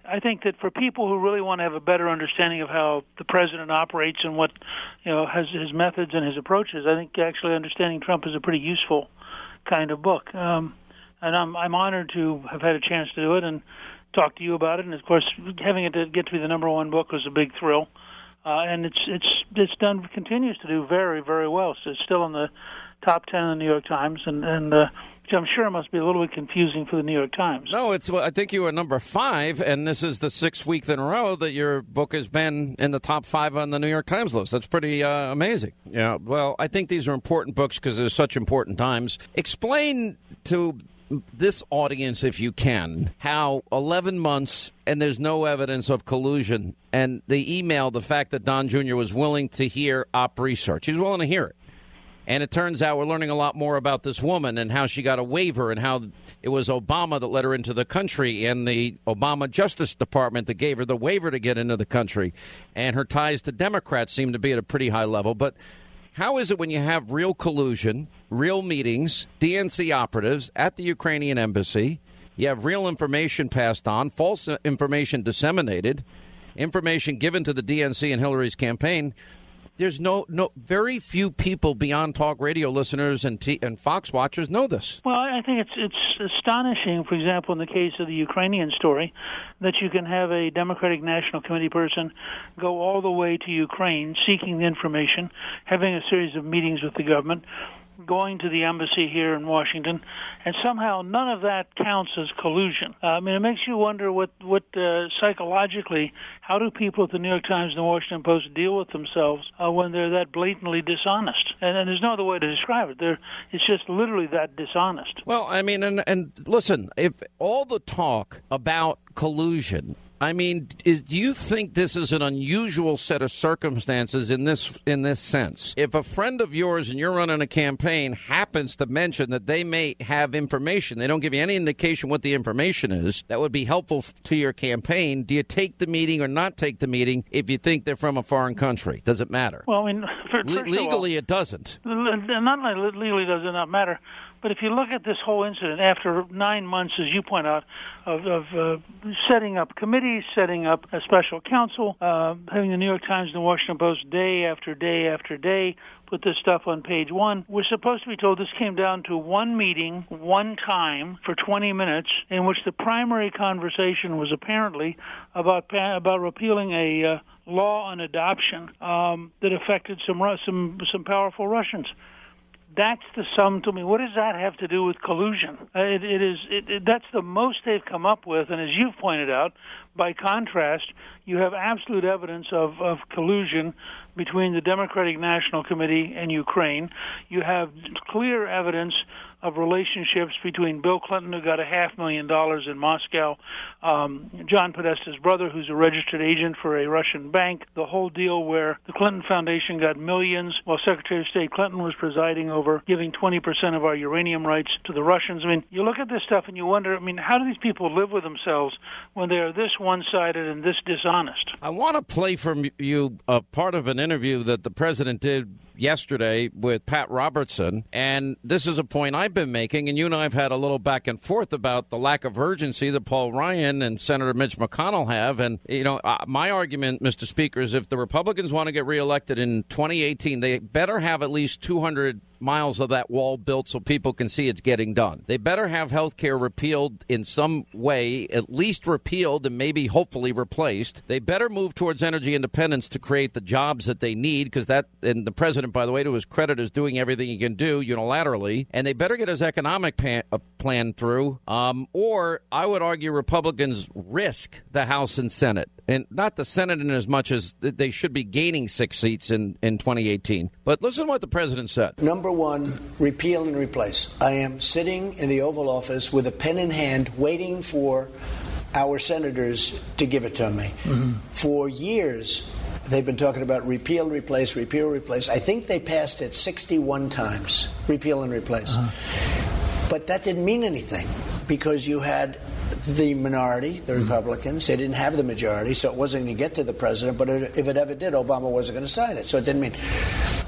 I think that for people who really want to have a better understanding of how the president operates and what, you know, has his methods and his approaches, I think actually understanding Trump is a pretty useful kind of book. Um, and I'm I'm honored to have had a chance to do it and talk to you about it. And of course, having it to get to be the number one book was a big thrill. Uh, and it's it's it's done continues to do very very well. So it's still in the top ten in the New York Times, and and. Uh, which I'm sure must be a little bit confusing for the New York Times. No, it's. Well, I think you were number five, and this is the sixth week in a row that your book has been in the top five on the New York Times list. That's pretty uh, amazing. Yeah. Well, I think these are important books because they're such important times. Explain to this audience, if you can, how eleven months and there's no evidence of collusion, and the email, the fact that Don Junior was willing to hear op research. He was willing to hear it. And it turns out we're learning a lot more about this woman and how she got a waiver and how it was Obama that let her into the country and the Obama Justice Department that gave her the waiver to get into the country. And her ties to Democrats seem to be at a pretty high level. But how is it when you have real collusion, real meetings, D N C operatives at the Ukrainian embassy, you have real information passed on, false information disseminated, information given to the D N C and Hillary's campaign? There's no, no, very few people beyond talk radio listeners and T, and Fox watchers know this. Well, I think it's it's astonishing, for example, in the case of the Ukrainian story, that you can have a Democratic National Committee person go all the way to Ukraine seeking the information, having a series of meetings with the government, going to the embassy here in Washington, and somehow none of that counts as collusion. Uh, I mean, it makes you wonder what, what uh, psychologically, how do people at the New York Times and the Washington Post deal with themselves uh, when they're that blatantly dishonest? And, and there's no other way to describe it. They're, it's just literally that dishonest. Well, I mean, and, and listen, if all the talk about collusion, I mean, is, do you think this is an unusual set of circumstances in this in this sense? If a friend of yours and you're running a campaign happens to mention that they may have information, they don't give you any indication what the information is, that would be helpful to your campaign, do you take the meeting or not take the meeting if you think they're from a foreign country? Does it matter? Well, I mean, for, Le- legally all, it doesn't. Not only legally does it not matter, but if you look at this whole incident, after nine months, as you point out, of, of uh, setting up committees, setting up a special counsel, uh, having the New York Times and the Washington Post day after day after day put this stuff on page one, we're supposed to be told this came down to one meeting, one time, for twenty minutes, in which the primary conversation was apparently about about repealing a uh, law on adoption um, that affected some some some powerful Russians. That's the sum to me. What does that have to do with collusion? Uh, it, it is. It, it, that's the most they've come up with. And as you've pointed out, by contrast, you have absolute evidence of, of collusion between the Democratic National Committee and Ukraine. You have clear evidence of relationships between Bill Clinton, who got a half million dollars in Moscow, um, John Podesta's brother, who's a registered agent for a Russian bank, the whole deal where the Clinton Foundation got millions while Secretary of State Clinton was presiding over giving twenty percent of our uranium rights to the Russians. I mean, you look at this stuff and you wonder, I mean, how do these people live with themselves when they are this one-sided and this dishonest? I want to play from you a part of an interview that the president did yesterday with Pat Robertson, and this is a point I've been making, and you and I have had a little back and forth about the lack of urgency that Paul Ryan and Senator Mitch McConnell have. And, you know, uh, my argument, Mister Speaker, is if the Republicans want to get reelected in twenty eighteen, they better have at least two hundred miles of that wall built so people can see it's getting done. They better have health care repealed in some way, at least repealed and maybe hopefully replaced. They better move towards energy independence to create the jobs that they need, because that, and the president, by the way, to his credit, is doing everything he can do unilaterally. And they better get his economic pan, uh, plan through, um, or I would argue Republicans risk the House and Senate. And not the Senate in as much as they should be gaining six seats in, in twenty eighteen. But listen to what the president said. Number one, repeal and replace. I am sitting in the Oval Office with a pen in hand waiting for our senators to give it to me. Mm-hmm. For years, they've been talking about repeal, replace, repeal, replace. I think they passed it sixty-one times, repeal and replace. Uh-huh. But that didn't mean anything because you had the minority, the Republicans. They didn't have the majority, so it wasn't going to get to the president. But if it ever did, Obama wasn't going to sign it, so it didn't mean.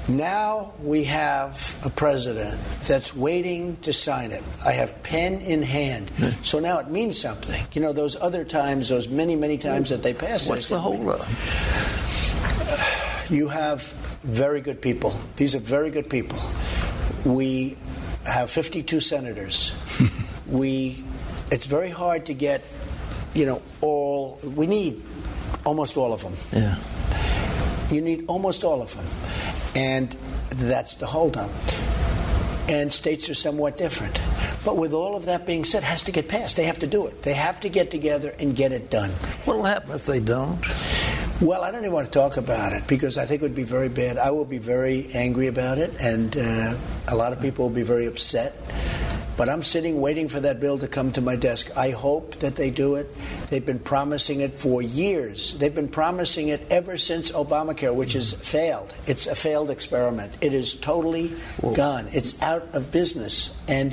Now we have a president that's waiting to sign it. I have pen in hand. So now it means something. You know, those other times, those many, many times that they passed it. What's the holdup? You have very good people. These are very good people. We have fifty-two senators. we, it's very hard to get, you know, all, we need almost all of them. Yeah. You need almost all of them. And that's the holdup. And states are somewhat different. But with all of that being said, it has to get passed. They have to do it. They have to get together and get it done. What will happen if they don't? Well, I don't even want to talk about it because I think it would be very bad. I will be very angry about it, and uh, a lot of people will be very upset. But I'm sitting waiting for that bill to come to my desk. I hope that they do it. They've been promising it for years. They've been promising it ever since Obamacare, which has failed. It's a failed experiment. It is totally Whoa. gone. It's out of business. And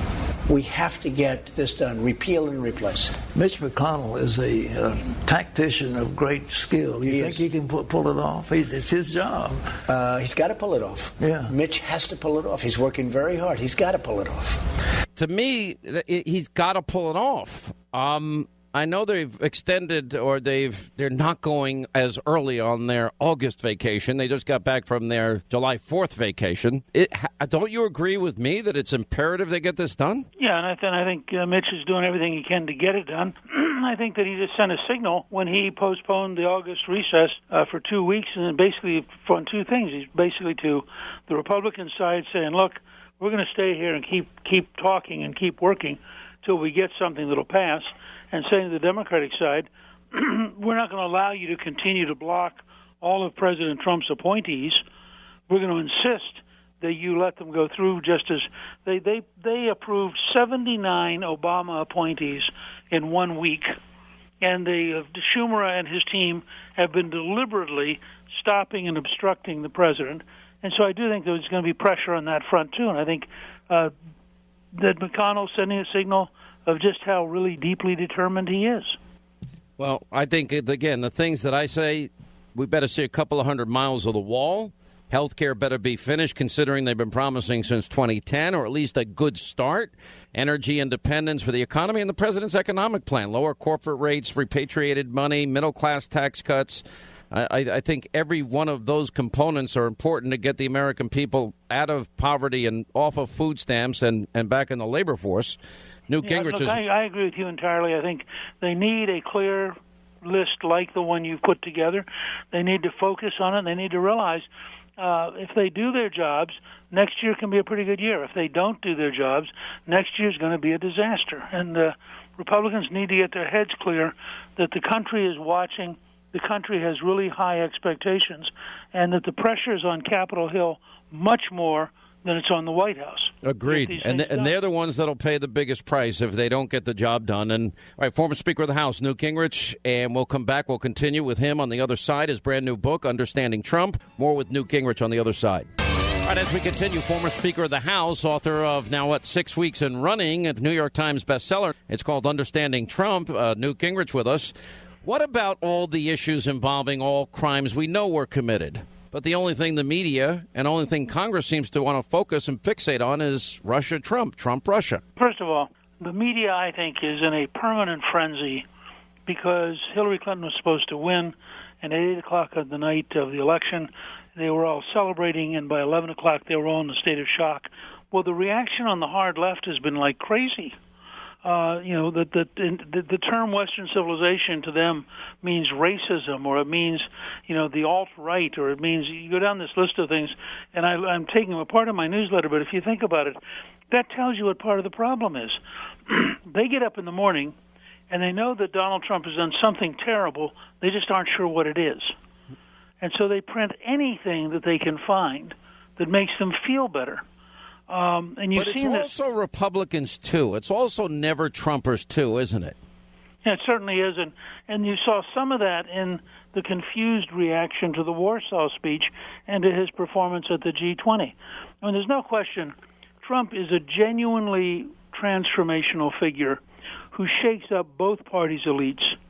we have to get this done, repeal and replace. Mitch McConnell is a uh, tactician of great skill. You he think is. he can pu- pull it off? He's, it's his job. Uh, he's got to pull it off. Yeah. Mitch has to pull it off. He's working very hard. He's got to pull it off. To me, he's got to pull it off. Um, I know they've extended, or they've they're not going as early on their August vacation. They just got back from their July fourth vacation. It, don't you agree with me that it's imperative they get this done? Yeah, and I, th- I think uh, Mitch is doing everything he can to get it done. I think that he just sent a signal when he postponed the August recess uh, for two weeks, and then basically on two things. He's basically to the Republican side saying, look, we're going to stay here and keep keep talking and keep working till we get something that'll pass, and saying to the Democratic side, we're not going to allow you to continue to block all of President Trump's appointees. We're going to insist that you let them go through, just as they, they, they approved seventy-nine Obama appointees in one week. And they, uh, Schumer and his team have been deliberately stopping and obstructing the president. And so I do think there's going to be pressure on that front, too. And I think uh, that McConnell's sending a signal of just how really deeply determined he is. Well, I think, again, the things that I say, we better see a couple of hundred miles of the wall. Healthcare better be finished, considering they've been promising since twenty ten, or at least a good start. Energy independence for the economy, and the president's economic plan. Lower corporate rates, repatriated money, middle-class tax cuts. I, I think every one of those components are important to get the American people out of poverty and off of food stamps and, and back in the labor force. Newt yeah, Gingrich look, is... I, I agree with you entirely. I think they need a clear list like the one you've put together. They need to focus on it. They need to realize uh, if they do their jobs, next year can be a pretty good year. If they don't do their jobs, next year is going to be a disaster. And uh, Republicans need to get their heads clear that the country is watching. The country has really high expectations, and that the pressure is on Capitol Hill much more than it's on the White House. Agreed. And, th- and they're the ones that'll pay the biggest price if they don't get the job done. And all right, former Speaker of the House, Newt Gingrich, and we'll come back. We'll continue with him on the other side. His brand new book, Understanding Trump. More with Newt Gingrich on the other side. All right, as we continue, former Speaker of the House, author of now, what, six weeks in running, a New York Times bestseller. It's called Understanding Trump. Uh, Newt Gingrich with us. What about all the issues involving all crimes we know were committed? But the only thing the media and only thing Congress seems to want to focus and fixate on is Russia, Trump, Trump, Russia. First of all, the media, I think, is in a permanent frenzy because Hillary Clinton was supposed to win, and at eight o'clock on the night of the election, they were all celebrating, and by eleven o'clock they were all in a state of shock. Well, the reaction on the hard left has been like crazy. Uh, you know, the, the, the, the term Western civilization to them means racism, or it means, you know, the alt-right, or it means, you go down this list of things, and I, I'm taking them a part of my newsletter, but if you think about it, that tells you what part of the problem is. They get up in the morning, and they know that Donald Trump has done something terrible, they just aren't sure what it is. And so they print anything that they can find that makes them feel better. Um, and you've but it's seen also this. Republicans, too. It's also never Trumpers, too, isn't it? Yeah, it certainly is. And, and you saw some of that in the confused reaction to the Warsaw speech and to his performance at the G twenty. I mean, there's no question Trump is a genuinely transformational figure who shakes up both parties' elites.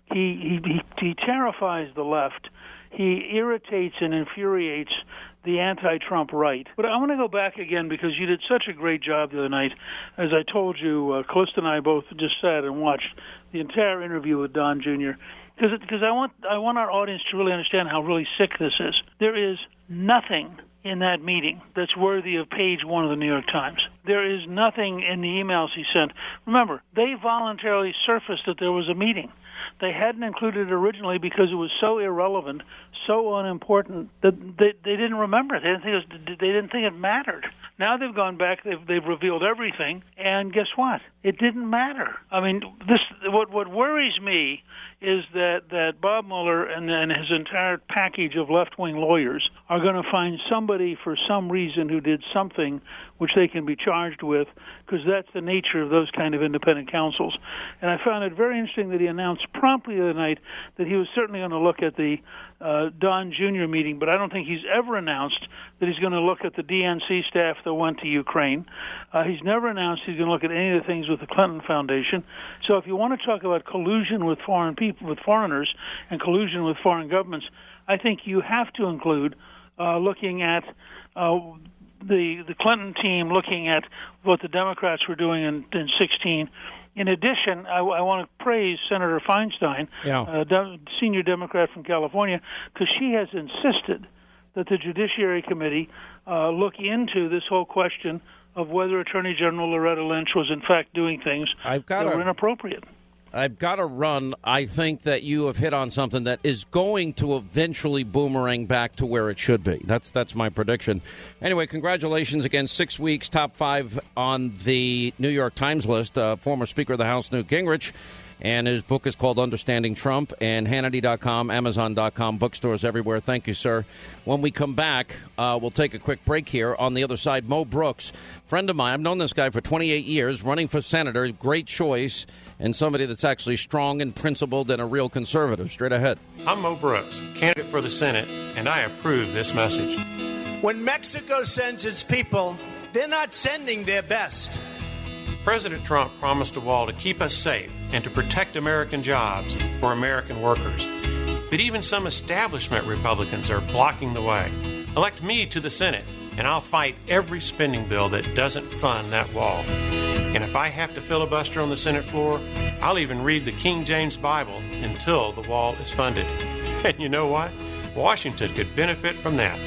he, he, he terrifies the left. He irritates and infuriates the anti-Trump right. But I want to go back again because you did such a great job the other night. As I told you, uh, Callista and I both just sat and watched the entire interview with Don Junior Because because I want I want our audience to really understand how really sick this is. There is nothing in that meeting that's worthy of page one of the New York Times. There is nothing in the emails he sent. Remember, they voluntarily surfaced that there was a meeting. They hadn't included it originally because it was so irrelevant, so unimportant that they, they didn't remember it. They didn't think it was, they didn't think it mattered. Now they've gone back. They've they've revealed everything, and guess what? It didn't matter. I mean, this what what worries me is that that Bob Mueller and, and his entire package of left-wing lawyers are going to find somebody for some reason who did something which they can be charged with, because that's the nature of those kind of independent counsels. And I found it very interesting that he announced promptly the other night that he was certainly going to look at the uh, Don Junior meeting, but I don't think he's ever announced that he's going to look at the D N C staff that went to Ukraine. Uh, he's never announced he's going to look at any of the things with the Clinton Foundation. So if you want to talk about collusion with foreign people, with foreigners, and collusion with foreign governments, I think you have to include uh, looking at uh, the the Clinton team, looking at what the Democrats were doing in, in sixteen. In addition, I, I want to praise Senator Feinstein, yeah. uh, de- senior Democrat from California, because she has insisted that the Judiciary Committee uh, look into this whole question of whether Attorney General Loretta Lynch was in fact doing things I've got that a- were inappropriate. I've got to run. I think that you have hit on something that is going to eventually boomerang back to where it should be. That's that's my prediction. Anyway, congratulations again. Six weeks, top five on the New York Times list. Uh, former Speaker of the House, Newt Gingrich. And his book is called Understanding Trump, and Hannity dot com, Amazon dot com, bookstores everywhere. Thank you, sir. When we come back, uh, we'll take a quick break here. On the other side, Mo Brooks, friend of mine. I've known this guy for twenty-eight years, running for senator. Great choice, and somebody that's actually strong and principled and a real conservative. Straight ahead. I'm Mo Brooks, candidate for the Senate, and I approve this message. When Mexico sends its people, they're not sending their best. President Trump promised a wall to keep us safe and to protect American jobs for American workers. But even some establishment Republicans are blocking the way. Elect me to the Senate, and I'll fight every spending bill that doesn't fund that wall. And if I have to filibuster on the Senate floor, I'll even read the King James Bible until the wall is funded. And you know what? Washington could benefit from that.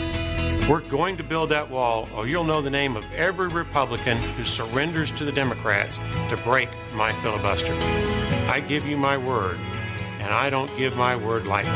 We're going to build that wall, or you'll know the name of every Republican who surrenders to the Democrats to break my filibuster. I give you my word, and I don't give my word lightly.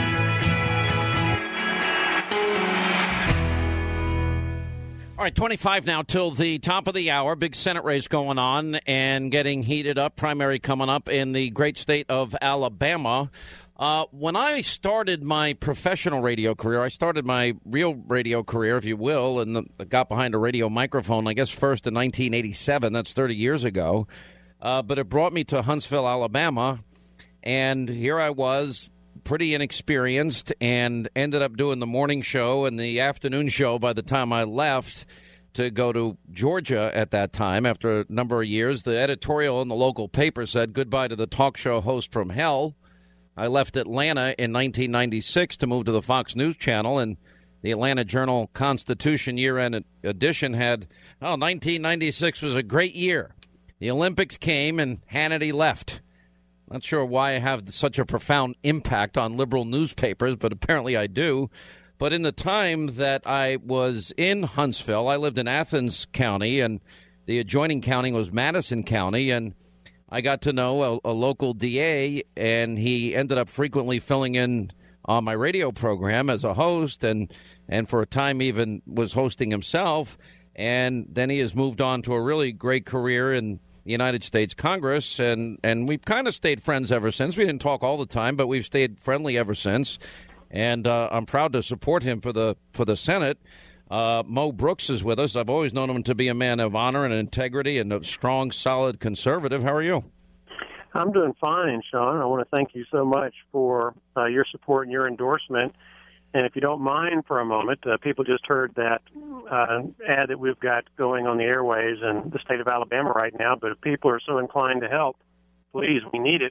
All right, twenty-five now till the top of the hour. Big Senate race going on and getting heated up. Primary coming up in the great state of Alabama. Uh, when I started my professional radio career, I started my real radio career, if you will, and the, got behind a radio microphone, I guess, first in nineteen eighty-seven. That's thirty years ago. Uh, but it brought me to Huntsville, Alabama, and here I was, pretty inexperienced, and ended up doing the morning show and the afternoon show by the time I left to go to Georgia at that time. After a number of years, the editorial in the local paper said, "Goodbye to the talk show host from hell." I left Atlanta in nineteen ninety-six to move to the Fox News Channel, and the Atlanta Journal-Constitution year-end edition had, oh, nineteen ninety-six was a great year. The Olympics came, and Hannity left. Not sure why I have such a profound impact on liberal newspapers, but apparently I do. But in the time that I was in Huntsville, I lived in Athens County, and the adjoining county was Madison County, and I got to know a, a local D A, and he ended up frequently filling in on my radio program as a host, and, and for a time even was hosting himself. And then he has moved on to a really great career in the United States Congress, and, and we've kind of stayed friends ever since. We didn't talk all the time, but we've stayed friendly ever since. And uh, I'm proud to support him for the for the Senate. Uh, Mo Brooks is with us. I've always known him to be a man of honor and integrity and a strong, solid conservative. How are you? I'm doing fine, Sean. I want to thank you so much for uh, your support and your endorsement. And if you don't mind for a moment, uh, people just heard that uh, ad that we've got going on the airways in the state of Alabama right now. But if people are so inclined to help, please, we need it.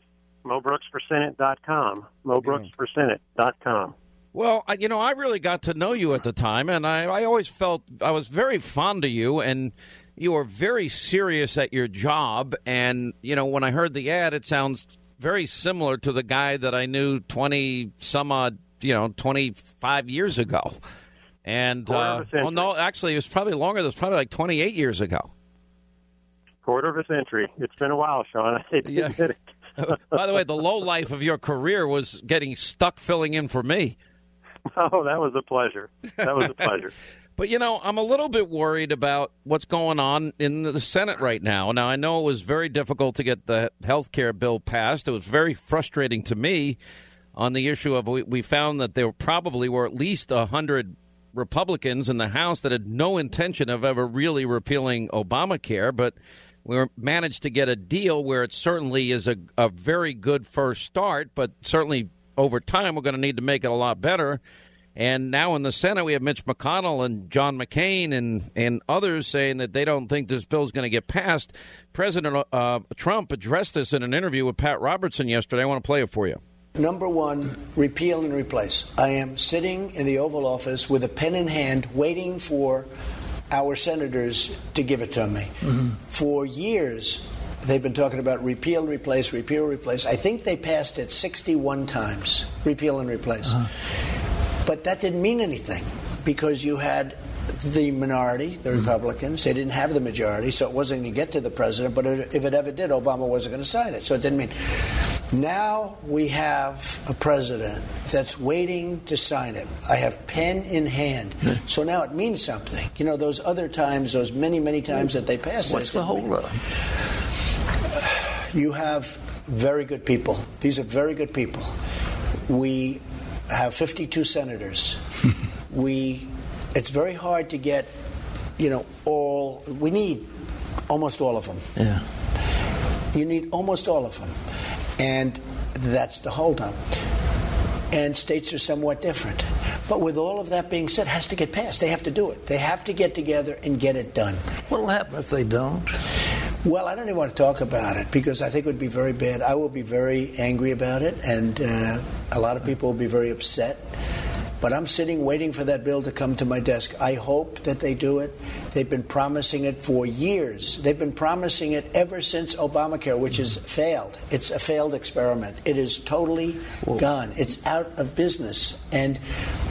mo brooks for senate dot com. mo brooks for senate dot com. Well, I- you know, I really got to know you at the time, and I, I always felt I was very fond of you, and you were very serious at your job. And, you know, when I heard the ad, it sounds very similar to the guy that I knew twenty some odd, you know, twenty-five years ago. And, uh, well, no, actually, it was probably longer. It was probably like twenty-eight years ago. Quarter of a century. It's been a while, Sean. I hate to Yeah. admit it. By the way, the low life of your career was getting stuck filling in for me. Oh, that was a pleasure. That was a pleasure. But, you know, I'm a little bit worried about what's going on in the Senate right now. Now, I know it was very difficult to get the health care bill passed. It was very frustrating to me on the issue of we, we found that there probably were at least one hundred Republicans in the House that had no intention of ever really repealing Obamacare. But we were, managed to get a deal where it certainly is a, a very good first start, but certainly over time we're going to need to make it a lot better. And now in the Senate, we have Mitch McConnell and John McCain and, and others saying that they don't think this bill is going to get passed. President uh, Trump addressed this in an interview with Pat Robertson yesterday. I want to play it for you. Number one, repeal and replace. I am sitting in the Oval Office with a pen in hand waiting for our senators to give it to me. Mm-hmm. For years, they've been talking about repeal, replace, repeal, replace. I think they passed it sixty-one times, repeal and replace. Uh-huh. But that didn't mean anything because you had the minority, the mm-hmm. Republicans. They didn't have the majority, so it wasn't going to get to the president. But if it ever did, Obama wasn't going to sign it. So it didn't mean. Now we have a president that's waiting to sign it. I have pen in hand. Mm-hmm. So now it means something. You know, those other times, those many, many times that they passed it. What's the holdup? You have very good people. These are very good people. We have fifty-two senators. we, it's very hard to get, you know, all, we need almost all of them. Yeah. You need almost all of them. And that's the holdup. And states are somewhat different. But with all of that being said, it has to get passed. They have to do it. They have to get together and get it done. What will happen if they don't? Well, I don't even want to talk about it because I think it would be very bad. I will be very angry about it, and uh, a lot of people will be very upset. But I'm sitting waiting for that bill to come to my desk. I hope that they do it. They've been promising it for years. They've been promising it ever since Obamacare, which has failed. It's a failed experiment. It is totally Whoa. gone. It's out of business. And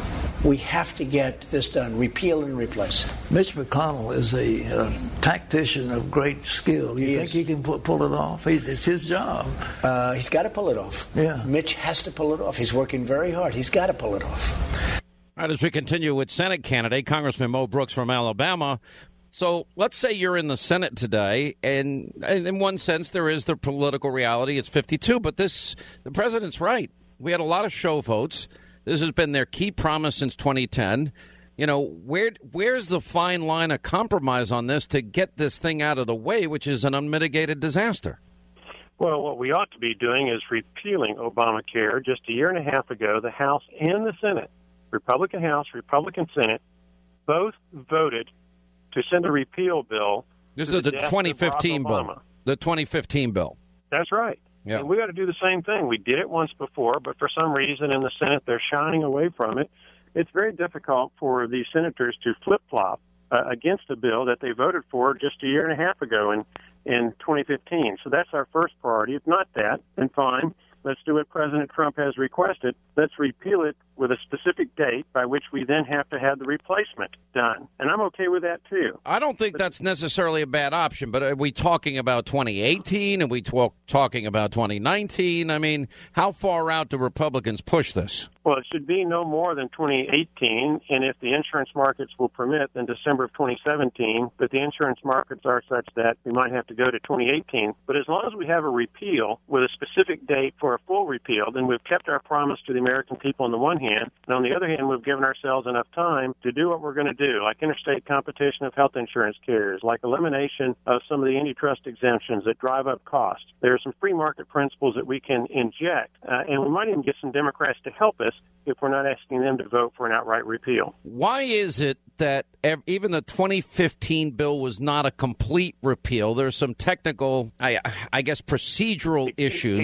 we have to get this done, repeal and replace. Mitch McConnell is a uh, tactician of great skill. You he think is. he can pu- pull it off? He's, it's his job. Uh, he's got to pull it off. Yeah. Mitch has to pull it off. He's working very hard. He's got to pull it off. All right, as we continue with Senate candidate, Congressman Mo Brooks from Alabama. So let's say you're in the Senate today, and, and in one sense there is the political reality. It's fifty-two, but this the president's right. We had a lot of show votes. This has been their key promise since twenty ten. You know, where where's the fine line of compromise on this to get this thing out of the way, which is an unmitigated disaster? Well, what we ought to be doing is repealing Obamacare. Just a year and a half ago, the House and the Senate, Republican House, Republican Senate, both voted to send a repeal bill. This is the twenty fifteen bill. The twenty fifteen bill. That's right. Yeah. And we got to do the same thing. We did it once before, but for some reason in the Senate they're shining away from it. It's very difficult for these senators to flip-flop uh, against a bill that they voted for just a year and a half ago in, in twenty fifteen. So that's our first priority. If not that, then fine. Let's do what President Trump has requested. Let's repeal it with a specific date by which we then have to have the replacement done. And I'm okay with that, too. I don't think that's necessarily a bad option, but are we talking about twenty eighteen? Are we talk, talking about twenty nineteen? I mean, how far out do Republicans push this? Well, it should be no more than twenty eighteen, and if the insurance markets will permit, then December of twenty seventeen. But the insurance markets are such that we might have to go to twenty eighteen. But as long as we have a repeal with a specific date for a full repeal, then we've kept our promise to the American people on the one hand, and on the other hand, we've given ourselves enough time to do what we're going to do, like interstate competition of health insurance carriers, like elimination of some of the antitrust exemptions that drive up costs. There are some free market principles that we can inject, uh, and we might even get some Democrats to help us if we're not asking them to vote for an outright repeal. Why is it that even the twenty fifteen bill was not a complete repeal? There's some technical, I, I guess, procedural it, issues. It, it, gets,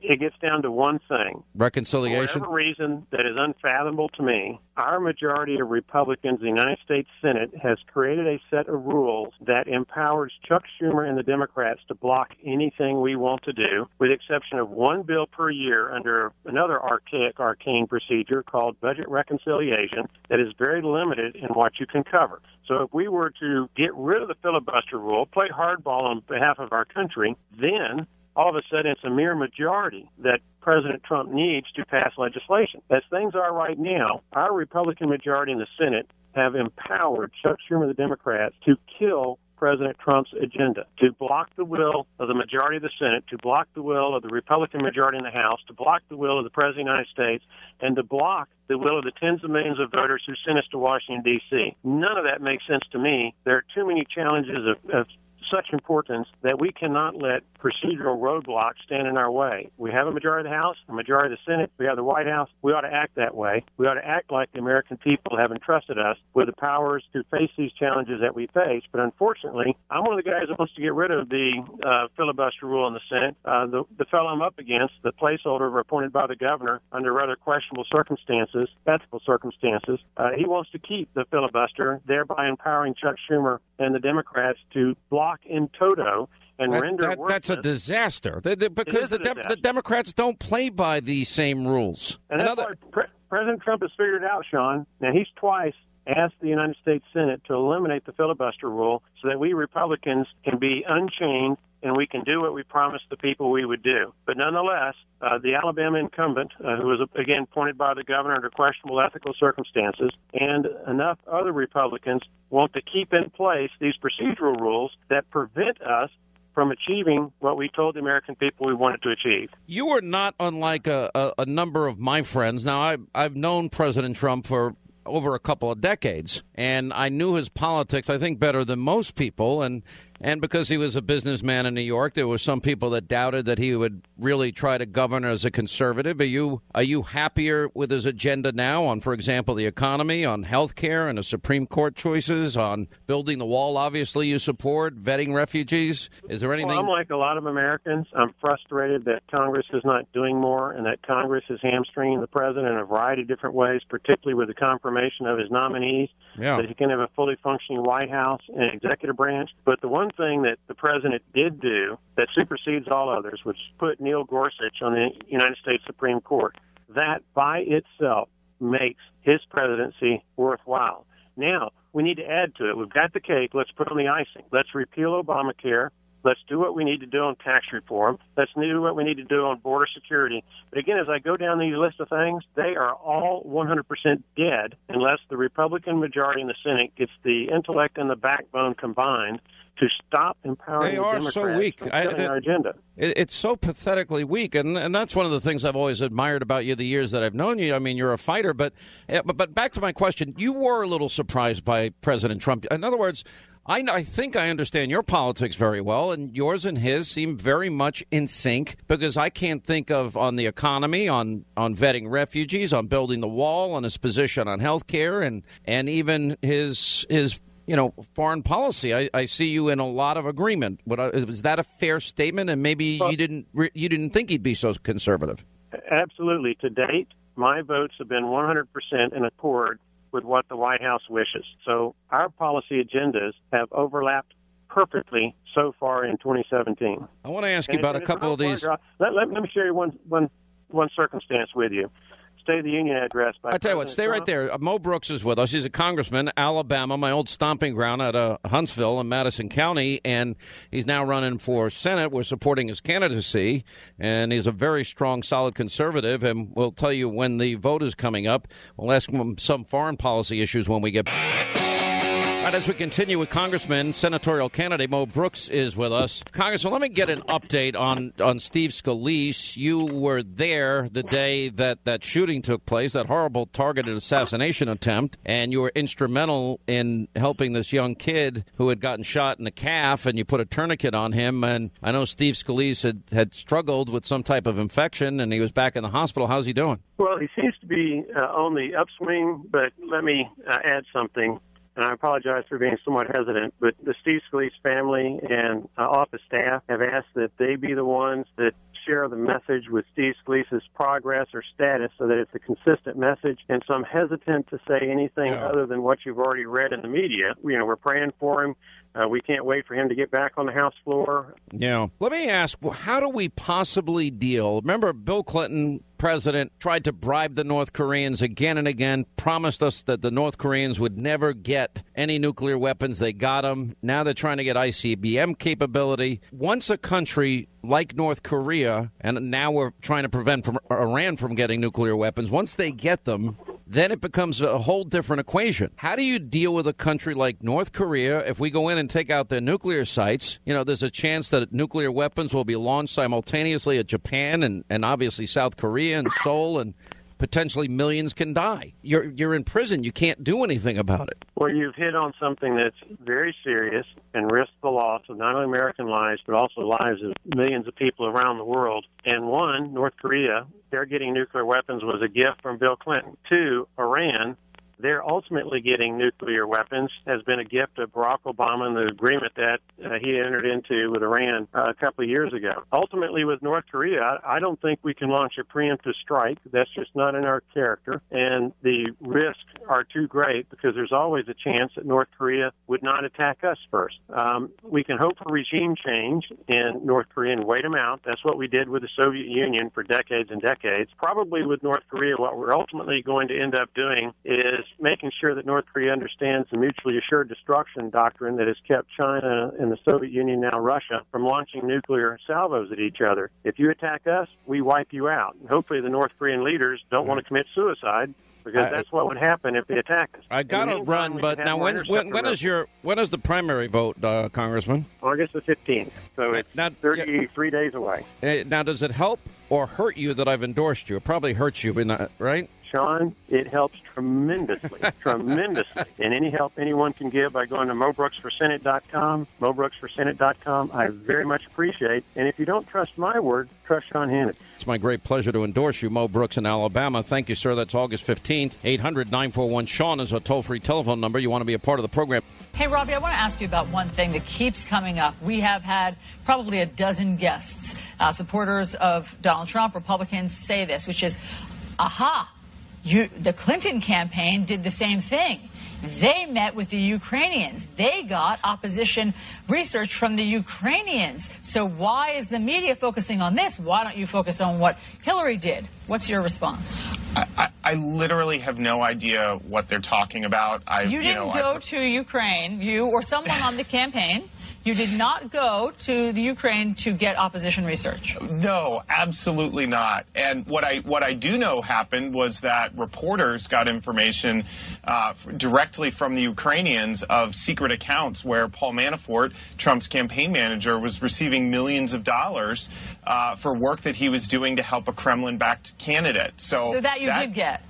it gets down to one thing. Reconciliation? For whatever reason that is unfathomable to me, our majority of Republicans in the United States Senate has created a set of rules that empowers Chuck Schumer and the Democrats to block anything we want to do, with the exception of one bill per year under another archaic, arcane procedure called budget reconciliation that is very limited in what you can cover. So if we were to get rid of the filibuster rule, play hardball on behalf of our country, then all of a sudden it's a mere majority that President Trump needs to pass legislation. As things are right now, our Republican majority in the Senate have empowered Chuck Schumer and the Democrats to kill President Trump's agenda, to block the will of the majority of the Senate, to block the will of the Republican majority in the House, to block the will of the President of the United States, and to block the will of the tens of millions of voters who sent us to Washington, D C None of that makes sense to me. There are too many challenges of, of such importance that we cannot let procedural roadblocks stand in our way. We have a majority of the House, a majority of the Senate, we have the White House. We ought to act that way. We ought to act like the American people have entrusted us with the powers to face these challenges that we face. But unfortunately, I'm one of the guys that wants to get rid of the uh, filibuster rule in the Senate. Uh, the, the fellow I'm up against, the placeholder appointed by the governor under rather questionable circumstances, ethical circumstances, uh, he wants to keep the filibuster, thereby empowering Chuck Schumer and the Democrats to block in toto and that, render that, That's a disaster It because is the, a de- disaster. the Democrats don't play by these same rules. And that's Another- why Pre- President Trump has figured it out, Sean. Now, he's twice asked the United States Senate to eliminate the filibuster rule so that we Republicans can be unchained and we can do what we promised the people we would do. But nonetheless, uh, the Alabama incumbent, uh, who was, again, appointed by the governor under questionable ethical circumstances, and enough other Republicans want to keep in place these procedural rules that prevent us from achieving what we told the American people we wanted to achieve. You are not unlike a, a, a number of my friends. Now, I, I've known President Trump for over a couple of decades, and I knew his politics, I think, better than most people. And And because he was a businessman in New York, there were some people that doubted that he would really try to govern as a conservative. Are you are you happier with his agenda now on, for example, the economy, on health care and the Supreme Court choices, on building the wall, obviously, you support, vetting refugees? Is there anything? Well, I'm like a lot of Americans. I'm frustrated that Congress is not doing more and that Congress is hamstringing the president in a variety of different ways, particularly with the confirmation of his nominees, yeah. that he can have a fully functioning White House and executive branch. But the one thing that the president did do that supersedes all others, which put Neil Gorsuch on the United States Supreme Court, that by itself makes his presidency worthwhile. Now, we need to add to it. We've got the cake. Let's put on the icing. Let's repeal Obamacare. Let's do what we need to do on tax reform. Let's do what we need to do on border security. But again, as I go down these list of things, they are all one hundred percent dead unless the Republican majority in the Senate gets the intellect and the backbone combined to stop empowering They the are Democrats so weak. from I- killing that- our agenda. It, it's so pathetically weak, and and that's one of the things I've always admired about you the years that I've known you. I mean, you're a fighter, but eh, but, but back to my question, you were a little surprised by President Trump. In other words, I, I think I understand your politics very well, and yours and his seem very much in sync, because I can't think of on the economy, on, on vetting refugees, on building the wall, on his position on health care, and, and even his his you know foreign policy. I, I see you in a lot of agreement. But uh, is that a fair statement? And maybe you didn't re- you didn't think he'd be so conservative. Absolutely. To date, my votes have been one hundred percent in accord with what the White House wishes. So our policy agendas have overlapped perfectly so far in twenty seventeen. I want to ask you And about a it's couple no of these. pleasure. Let, let, let me share one, one, one circumstance with you. State of the Union address by I tell you what, President stay right Trump. there. Uh, Mo Brooks is with us. He's a congressman, Alabama, my old stomping ground at uh, Huntsville in Madison County, and he's now running for Senate. We're supporting his candidacy, and he's a very strong, solid conservative, and we'll tell you when the vote is coming up. We'll ask him some foreign policy issues when we get All right, as we continue with Congressman, senatorial candidate Mo Brooks is with us. Congressman, let me get an update on, on Steve Scalise. You were there the day that that shooting took place, that horrible targeted assassination attempt, and you were instrumental in helping this young kid who had gotten shot in the calf, and you put a tourniquet on him. And I know Steve Scalise had, had struggled with some type of infection, and he was back in the hospital. How's he doing? Well, he seems to be uh, on the upswing, but let me uh, add something. and I apologize for being somewhat hesitant, but the Steve Scalise family and uh, office staff have asked that they be the ones that share the message with Steve Scalise's progress or status so that it's a consistent message. And so I'm hesitant to say anything yeah. other than what you've already read in the media. You know, we're praying for him. Uh, we can't wait for him to get back on the House floor. Yeah. Let me ask, how do we possibly deal? Remember, Bill Clinton, president, tried to bribe the North Koreans again and again, promised us that the North Koreans would never get any nuclear weapons. They got them. Now they're trying to get I C B M capability. Once a country like North Korea, and now we're trying to prevent from Iran from getting nuclear weapons, once they get them, then it becomes a whole different equation. How do you deal with a country like North Korea? If we go in and take out their nuclear sites, you know, there's a chance that nuclear weapons will be launched simultaneously at Japan and, and obviously South Korea and Seoul, and potentially millions can die. You're you're in prison. You can't do anything about it. Well, you've hit on something that's very serious and risks the loss of not only American lives, but also lives of millions of people around the world. And one, North Korea, their getting nuclear weapons was a gift from Bill Clinton. Two, Iran, they're ultimately getting nuclear weapons has been a gift of Barack Obama and the agreement that uh, he entered into with Iran uh, a couple of years ago. Ultimately, with North Korea, I, I don't think we can launch a preemptive strike. That's just not in our character. And the risks are too great because there's always a chance that North Korea would not attack us first. Um, we can hope for regime change in North Korea and wait them out. That's what we did with the Soviet Union for decades and decades. Probably with North Korea, what we're ultimately going to end up doing is making sure that North Korea understands the mutually assured destruction doctrine that has kept China and the Soviet Union, now Russia, from launching nuclear salvos at each other. If you attack us, we wipe you out. And hopefully the North Korean leaders don't want to commit suicide, because I, that's what would happen if they attack us. I got to run, but now when when, when is your when is the primary vote, uh, Congressman? August the fifteenth. So it's now, thirty-three yeah, days away. Uh, now, does it help or hurt you that I've endorsed you? It probably hurts you, right? Sean, it helps tremendously, tremendously. And any help anyone can give by going to mo brooks for senate dot com, mo brooks for senate dot com, I very much appreciate. And if you don't trust my word, trust Sean Hannity. It's my great pleasure to endorse you, Mo Brooks in Alabama. Thank you, sir. That's August fifteenth. eight hundred nine four one Sean is a toll-free telephone number. You want to be a part of the program. Hey, Robbie, I want to ask you about one thing that keeps coming up. We have had probably a dozen guests, uh, supporters of Donald Trump, Republicans, say this, which is, aha, You, the Clinton campaign did the same thing. They met with the Ukrainians. They got opposition research from the Ukrainians. So why is the media focusing on this? Why don't you focus on what Hillary did? What's your response? I, I, I literally have no idea what they're talking about. I, you didn't you know, go I've... to Ukraine, you or someone on the campaign. You did not go to the Ukraine to get opposition research. No, absolutely not. And what I what I do know happened was that reporters got information uh, directly from the Ukrainians of secret accounts where Paul Manafort, Trump's campaign manager, was receiving millions of dollars uh, for work that he was doing to help a Kremlin-backed candidate. So, so that you that, did get.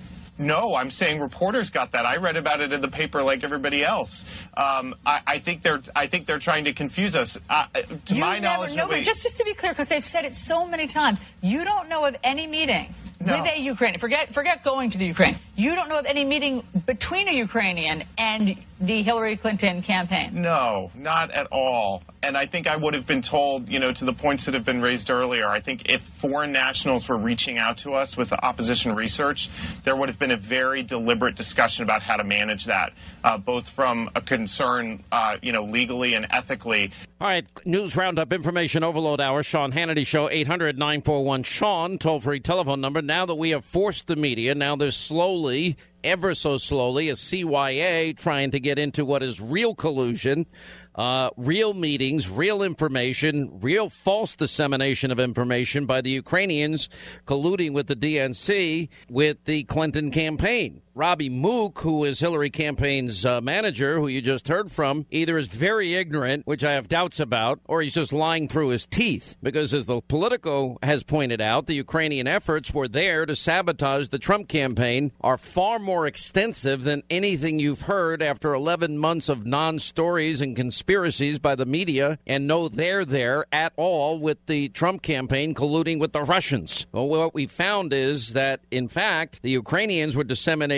No, I'm saying reporters got that. I read about it in the paper like everybody else. Um, I, I think they're I think they're trying to confuse us. Uh, to you my never, knowledge, no, nobody... but just just to be clear, because they've said it so many times, you don't know of any meeting no. with a Ukrainian. Forget forget going to the Ukraine. You don't know of any meeting between a Ukrainian and the Hillary Clinton campaign. No, not at all. And I think I would have been told, you know, to the points that have been raised earlier, I think if foreign nationals were reaching out to us with opposition research, there would have been a very deliberate discussion about how to manage that, uh, both from a concern, uh, you know, legally and ethically. All right, News Roundup, Information Overload Hour, Sean Hannity Show, eight hundred nine four one Sean, toll-free telephone number. Now that we have forced the media, now there's slowly, ever so slowly, a C Y A trying to get into what is real collusion, uh, real meetings, real information, real false dissemination of information by the Ukrainians colluding with the D N C with the Clinton campaign. Robbie Mook, who is Hillary campaign's uh, manager, who you just heard from, either is very ignorant, which I have doubts about, or he's just lying through his teeth. Because as the Politico has pointed out, the Ukrainian efforts were there to sabotage the Trump campaign are far more extensive than anything you've heard after eleven months of non-stories and conspiracies by the media, and no they're there at all with the Trump campaign colluding with the Russians. Well, what we found is that, in fact, the Ukrainians were disseminating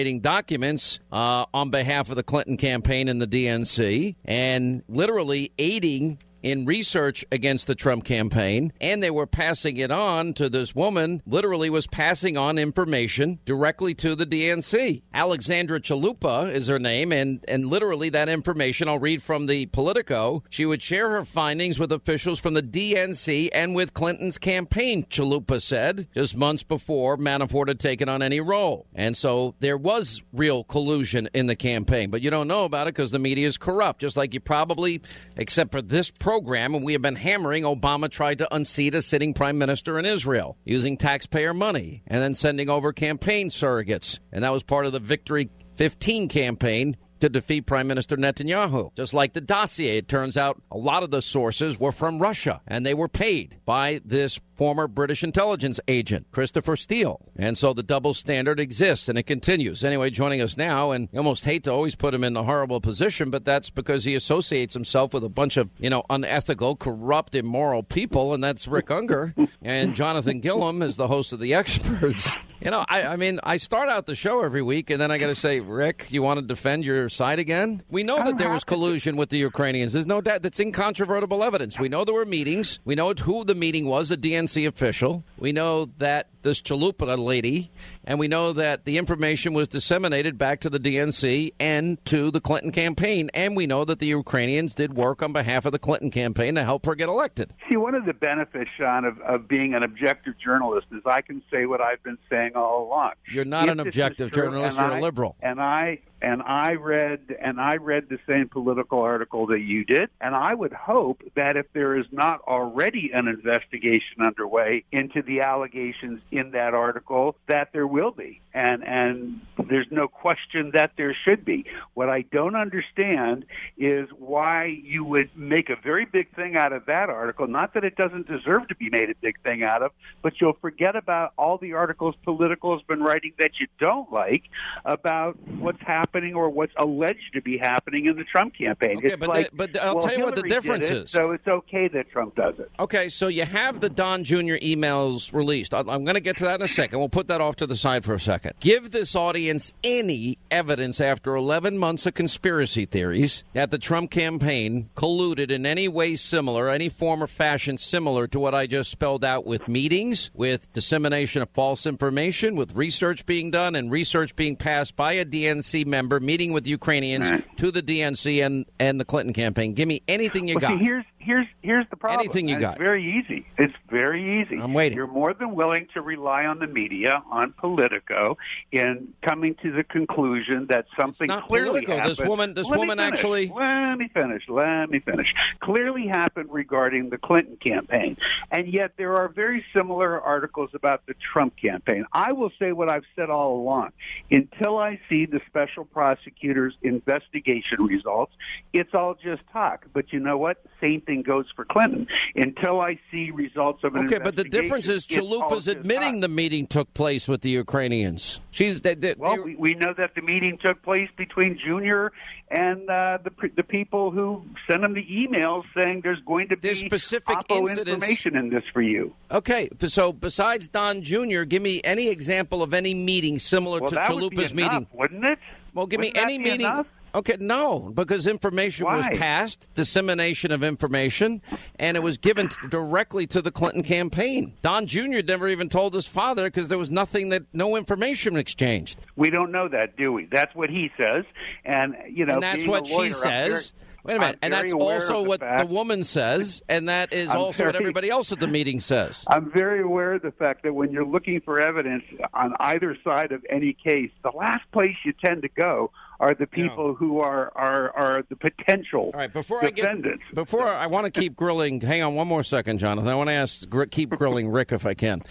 creating documents uh, on behalf of the Clinton campaign and the D N C, and literally aiding in research against the Trump campaign, and they were passing it on to this woman, literally was passing on information directly to the D N C. Alexandra Chalupa is her name, and, and literally that information, I'll read from the Politico, she would share her findings with officials from the D N C and with Clinton's campaign, Chalupa said, just months before Manafort had taken on any role. And so there was real collusion in the campaign, but you don't know about it because the media is corrupt, just like you probably, except for this program, and we have been hammering, Obama tried to unseat a sitting prime minister in Israel using taxpayer money and then sending over campaign surrogates. And that was part of the Victory fifteen campaign to defeat Prime Minister Netanyahu. Just like the dossier, it turns out a lot of the sources were from Russia, and they were paid by this former British intelligence agent, Christopher Steele. And so the double standard exists, and it continues. Anyway, joining us now, and you almost hate to always put him in a horrible position, but that's because he associates himself with a bunch of, you know, unethical, corrupt, immoral people, and that's Rick Unger. And Jonathan Gilliam is the host of The Experts. You know, I, I mean, I start out the show every week, and then I got to say, Rick, you want to defend your side again? We know that there was collusion with the Ukrainians. There's no doubt. That's incontrovertible evidence. We know there were meetings. We know who the meeting was, a D N C official. We know that this Chalupa lady, and we know that the information was disseminated back to the D N C and to the Clinton campaign, and we know that the Ukrainians did work on behalf of the Clinton campaign to help her get elected. See, one of the benefits, Sean, of, of being an objective journalist is I can say what I've been saying all along. You're not if an objective journalist, you're I, a liberal. And I and I read and I read the same political article that you did, and I would hope that if there is not already an investigation underway into the allegations in that article, that there will be. And and there's no question that there should be. What I don't understand is why you would make a very big thing out of that article. Not that it doesn't deserve to be made a big thing out of, but you'll forget about all the articles Politico has been writing that you don't like about what's happening or what's alleged to be happening in the Trump campaign. Okay, it's but like, the, but I'll well, tell you what the Hillary difference did it, is. So it's okay that Trump does it. Okay, so you have the Don Junior emails released. I'm going to get to that in a second. We'll put that off to the side for a second. Give this audience any evidence after eleven months of conspiracy theories that the Trump campaign colluded in any way similar, any form or fashion similar to what I just spelled out, with meetings, with dissemination of false information, with research being done and research being passed by a D N C member meeting with Ukrainians right. to the D N C and, and the Clinton campaign. Give me anything you well, got. See, here's here's here's the problem. Anything you and got. It's very easy. It's very easy. I'm waiting. You're more than willing to rely on the media, on Politico, in coming to the conclusion that something it's not clearly Politico. happened. This woman, this Let woman me finish. actually. Let me finish. Let me finish. Clearly happened regarding the Clinton campaign, and yet there are very similar articles about the Trump campaign. I will say what I've said all along. Until I see the special prosecutor's investigation results, it's all just talk. But you know what? Same thing goes for Clinton. Until I see results of an okay, investigation. but the difference is Chalupa's admitting talk. the meeting took place with the Ukrainians. She's they, they, well, we, we know that the meeting took place between Junior and uh, the the people who sent him the emails saying there's going to be specific Oppo incidents. information in this for you. Okay, so besides Don Junior, give me any example of any meeting similar well, to that Chalupa's would be enough, meeting. Wouldn't it? Well, give Wouldn't me any that be meeting. Enough? Okay, no, because information Why? was passed, dissemination of information, and it was given t- directly to the Clinton campaign. Don Junior never even told his father because there was nothing that, no information exchanged. We don't know that, do we? That's what he says, and you know, and that's being what a lawyer, she says. Wait a minute, I'm and that's very aware also of the what fact- the woman says, and that is I'm also what very- everybody else at the meeting says. I'm very aware of the fact that when you're looking for evidence on either side of any case, the last place you tend to go are the people yeah. who are, are, are the potential All right, before defendants. I get, before I want to keep grilling, hang on one more second, Jonathan. I want to ask, keep grilling Rick if I can.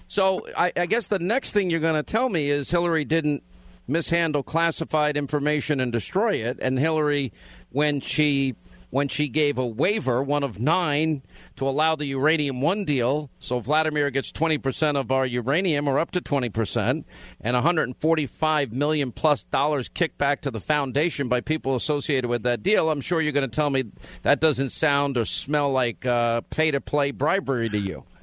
So I, I guess the next thing you're going to tell me is Hillary didn't mishandle classified information and destroy it, and Hillary, when she when she gave a waiver, one of nine, to allow the Uranium One deal, so Vladimir gets twenty percent of our uranium, or up to twenty percent, and one hundred forty-five million plus dollars kicked back to the foundation by people associated with that deal. I'm sure you're going to tell me that doesn't sound or smell like uh, pay-to-play bribery to you.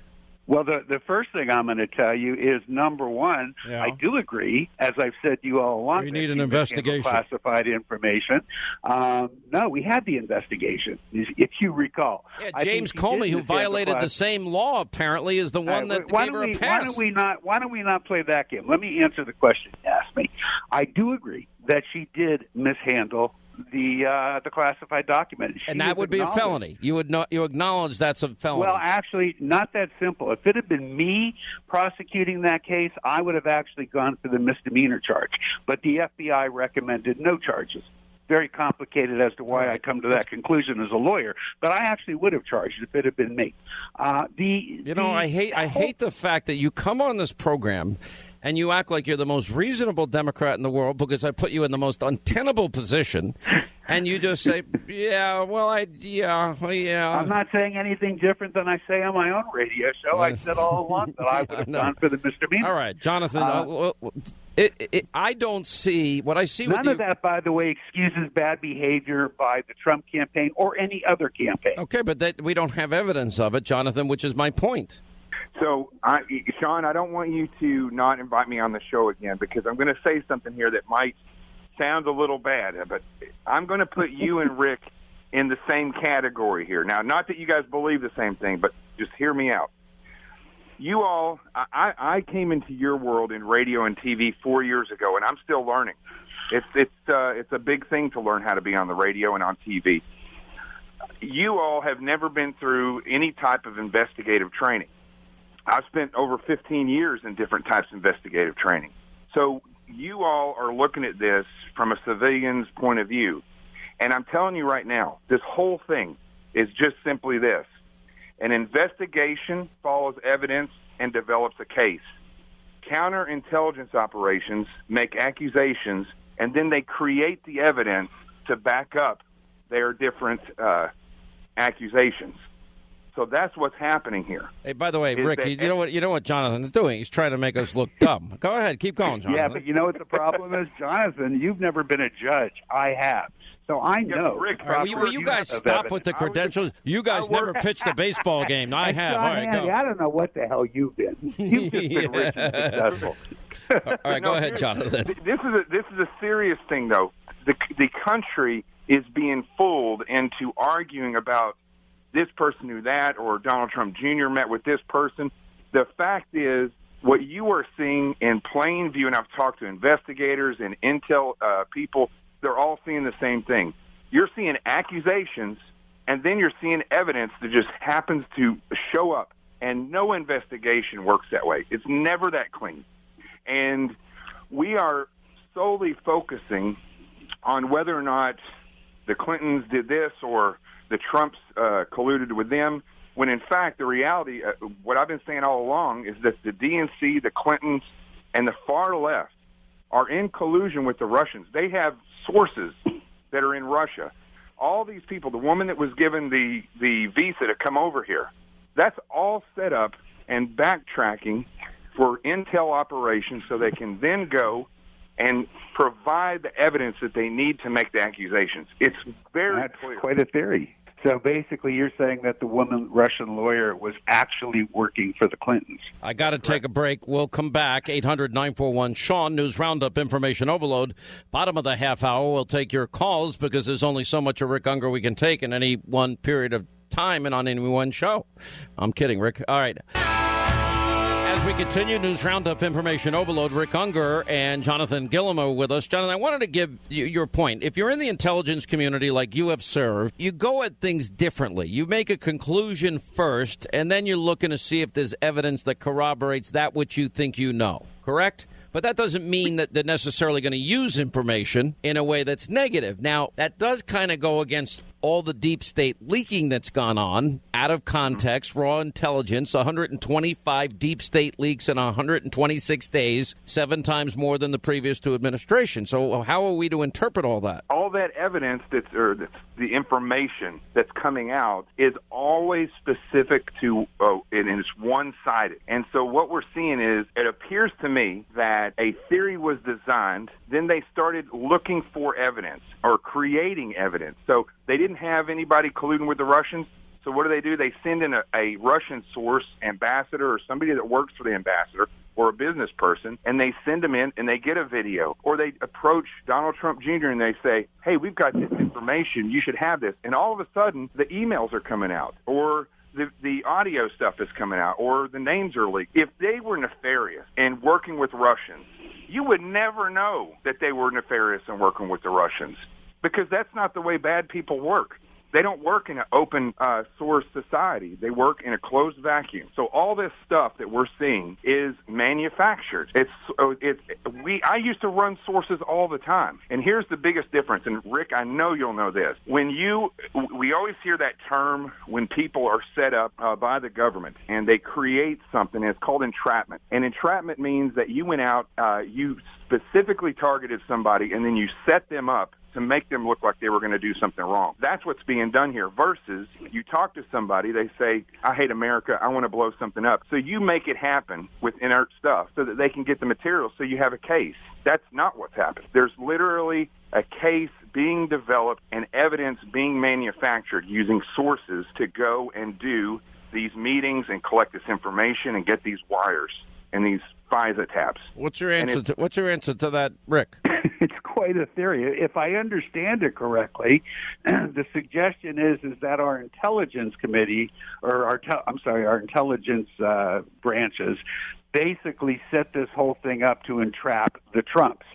Well, the the first thing I'm going to tell you is, number one, Yeah. I do agree, as I've said to you all along. We that need an she investigation. mishandled classified information. Um, no, we had the investigation, if you recall. Yeah, I James think she did Comey, who mishandle violated the class- same law, apparently, is the All one right, that why gave don't her a we, pass. Why don't we not? Why don't we not play that game? Let me answer the question you asked me. I do agree that she did mishandle the uh, the classified document, She and that has would be a acknowledged- felony. You would not, you acknowledge that's a felony. Well, actually, not that simple. If it had been me prosecuting that case, I would have actually gone for the misdemeanor charge. But the F B I recommended no charges. Very complicated as to why I come to that conclusion as a lawyer, but I actually would have charged if it had been me. Uh, the You know, the, I hate I hate the fact that you come on this program and you act like you're the most reasonable Democrat in the world because I put you in the most untenable position, and you just say, "Yeah, well, I, yeah, well, yeah." I'm not saying anything different than I say on my own radio show. I said all along that I would have No. gone for the misdemeanor. All right, Jonathan. Uh, uh, it, it, I don't see what I see. None with you. of that, by the way, excuses bad behavior by the Trump campaign or any other campaign. Okay, but that, we don't have evidence of it, Jonathan, which is my point. So, I, Sean, I don't want you to not invite me on the show again because I'm going to say something here that might sound a little bad, but I'm going to put you and Rick in the same category here. Now, not that you guys believe the same thing, but just hear me out. You all, I, I came into your world in radio and T V four years ago, and I'm still learning. It's it's uh, it's a big thing to learn how to be on the radio and on T V. You all have never been through any type of investigative training. I've spent over fifteen years in different types of investigative training. So you all are looking at this from a civilian's point of view. And I'm telling you right now, this whole thing is just simply this. An investigation follows evidence and develops a case. Counterintelligence operations make accusations, and then they create the evidence to back up their different uh, accusations. So that's what's happening here. Hey, by the way, Is Rick, that- you, you know what you know what Jonathan is doing? He's trying to make us look dumb. Go ahead, keep going, Jonathan. Yeah, but you know what the problem is, Jonathan? You've never been a judge. I have. So I know. Rick, All right, will you, will you guys stop with the credentials? You guys never pitched a baseball game. I have. All right, Andy, go. I don't know what the hell you've been. You've just been rich and successful. All right, go No, ahead, Jonathan. This is a, this is a serious thing, though. The the country is being fooled into arguing about this person knew that, or Donald Trump Junior met with this person. The fact is, what you are seeing in plain view, and I've talked to investigators and intel uh, people, they're all seeing the same thing. You're seeing accusations, and then you're seeing evidence that just happens to show up, and no investigation works that way. It's never that clean. And we are solely focusing on whether or not the Clintons did this or the Trumps uh, colluded with them, when in fact the reality, uh, what I've been saying all along, is that the D N C, the Clintons, and the far left are in collusion with the Russians. They have sources that are in Russia. All these people, the woman that was given the, the visa to come over here, that's all set up and backtracking for intel operations so they can then go and provide the evidence that they need to make the accusations. It's very That's clear. quite a theory. So basically you're saying that the woman Russian lawyer was actually working for the Clintons. I got to take a break. We'll come back. eight hundred nine four one Sean, News Roundup, Information Overload. Bottom of the half hour, we'll take your calls because there's only so much of Rick Unger we can take in any one period of time and on any one show. I'm kidding, Rick. All right. As we continue, News Roundup, Information Overload, Rick Unger and Jonathan Gilliam are with us. Jonathan, I wanted to give you your point. If you're in the intelligence community like you have served, you go at things differently. You make a conclusion first, and then you're looking to see if there's evidence that corroborates that which you think you know, correct? But that doesn't mean that they're necessarily going to use information in a way that's negative. Now, that does kind of go against all the deep state leaking that's gone on, out of context, raw intelligence, one hundred twenty-five deep state leaks in one hundred twenty-six days, seven times more than the previous two administrations. So how are we to interpret all that? All that evidence that's, or that's the information that's coming out is always specific to, oh, and it's one-sided. And so what we're seeing is, it appears to me that a theory was designed, then they started looking for evidence or creating evidence. So they didn't have anybody colluding with the Russians, So what do they do? They send in a, a Russian source, ambassador, or somebody that works for the ambassador, or a business person, and they send them in and they get a video. Or they approach Donald Trump Junior and they say, hey, we've got this information. You should have this. And all of a sudden, the emails are coming out, or the, the audio stuff is coming out, or the names are leaked. If they were nefarious and working with Russians, you would never know that they were nefarious and working with the Russians, because that's not the way bad people work. They don't work in an open uh, source society. They work in a closed vacuum. So all this stuff that we're seeing is manufactured. It's it's we. I used to run sources all the time, and here's the biggest difference. And Rick, I know you'll know this. When you, we always hear that term when people are set up uh, by the government and they create something. And it's called entrapment. And entrapment means that you went out, uh, you specifically targeted somebody, and then you set them up to make them look like they were going to do something wrong. That's what's being done here, versus you talk to somebody, they say, I hate America, I want to blow something up. So you make it happen with inert stuff so that they can get the material so you have a case. That's not what's happened. There's literally a case being developed and evidence being manufactured using sources to go and do these meetings and collect this information and get these wires and these FISA tabs. What's your answer to, what's your answer to that, Rick? It's quite a theory. If I understand it correctly, the suggestion is is that our intelligence committee, or our te- I'm sorry, our intelligence uh, branches, basically set this whole thing up to entrap the Trumps.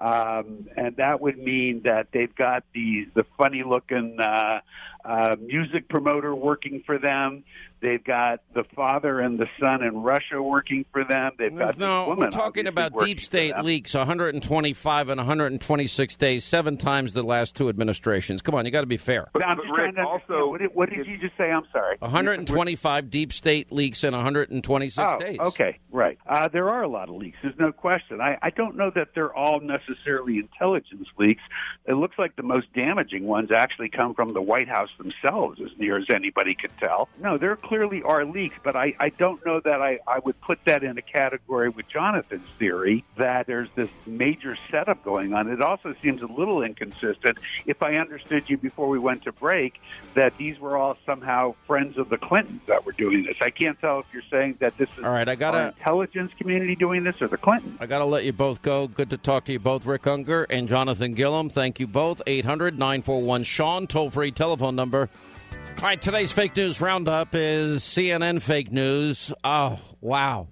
Um, and that would mean that they've got the the funny-looking uh, uh, music promoter working for them. They've got the father and the son in Russia working for them. They've got no, this woman we're talking about deep for state them. leaks, one hundred twenty-five and one hundred twenty-six days, seven times the last two administrations. Come on, you got to be fair. But I'm just trying to understand. What did, what did you just say? I'm sorry. one hundred twenty-five deep state leaks in one hundred twenty-six oh, days. Okay, right. Uh, there are a lot of leaks. There's no question. I, I don't know that they're all necessarily intelligence leaks. It looks like the most damaging ones actually come from the White House themselves, as near as anybody could tell. No, there clearly are leaks, but I, I don't know that I, I would put that in a category with Jonathan's theory that there's this major setup going on. It also seems a little inconsistent, if I understood you before we went to break, that these were all somehow friends of the Clintons that were doing this. I can't tell if you're saying that this is all right, I gotta, our intelligence community doing this or the Clintons. I got to let you both go. Good to talk to you both, Rick Unger and Jonathan Gillum. Thank you both. eight hundred nine four one Sean, toll-free telephone number. All right, today's fake news roundup is C N N fake news. Oh, wow.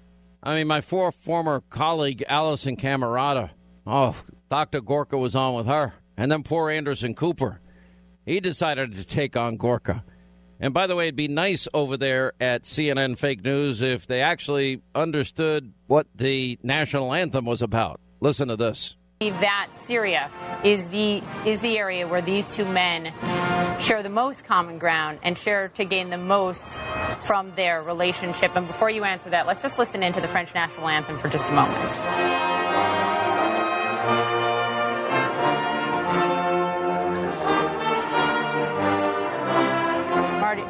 I mean, my four former colleague, Allison Camerata, oh, Doctor Gorka was on with her. And then poor Anderson Cooper. He decided to take on Gorka. And by the way, it'd be nice over there at C N N Fake News if they actually understood what the national anthem was about. Listen to this. That Syria is the is the area where these two men share the most common ground and share to gain the most from their relationship. And before you answer that, let's just listen into the French national anthem for just a moment. Marty,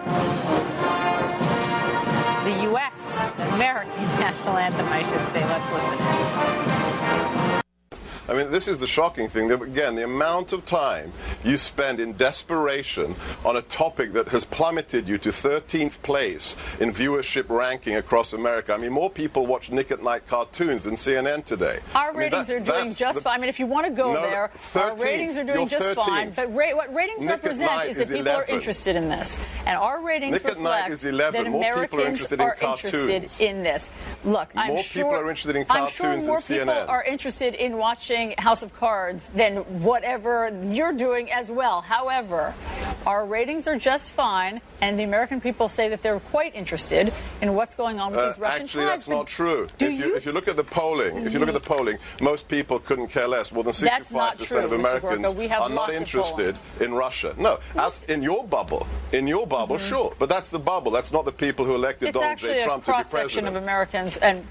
the U S, the American national anthem, I should say. Let's listen. I mean, this is the shocking thing. That, again, the amount of time you spend in desperation on a topic that has plummeted you to thirteenth place in viewership ranking across America. I mean, more people watch Nick at Night cartoons than C N N today. Our I mean, ratings that, are doing just the, fine. I mean, if you want to go no, there, thirteenth, our ratings are doing just thirteenth. fine. But ra- what ratings Nick represent is that is people eleven. are interested in this. And our ratings Nick at Night reflect is eleven. that More Americans people are interested in are cartoons. interested in this. Look, I'm more sure, people are interested in I'm cartoons sure more than C N N. people are interested in watching House of Cards than whatever you're doing as well. However, our ratings are just fine, and the American people say that they're quite interested in what's going on with Uh, these Russian actually, tribes. that's not true. Do if you, you? if you look at the polling, if you look at the polling, most people couldn't care less. More than That's not sixty-five percent true, of Mister Americans Gorka. We have are not lots of interested in Russia. No, as in your bubble, in your bubble, Mm-hmm. sure, but that's the bubble. That's not the people who elected It's Donald actually J. a Trump to be cross-section president. of Americans and polls.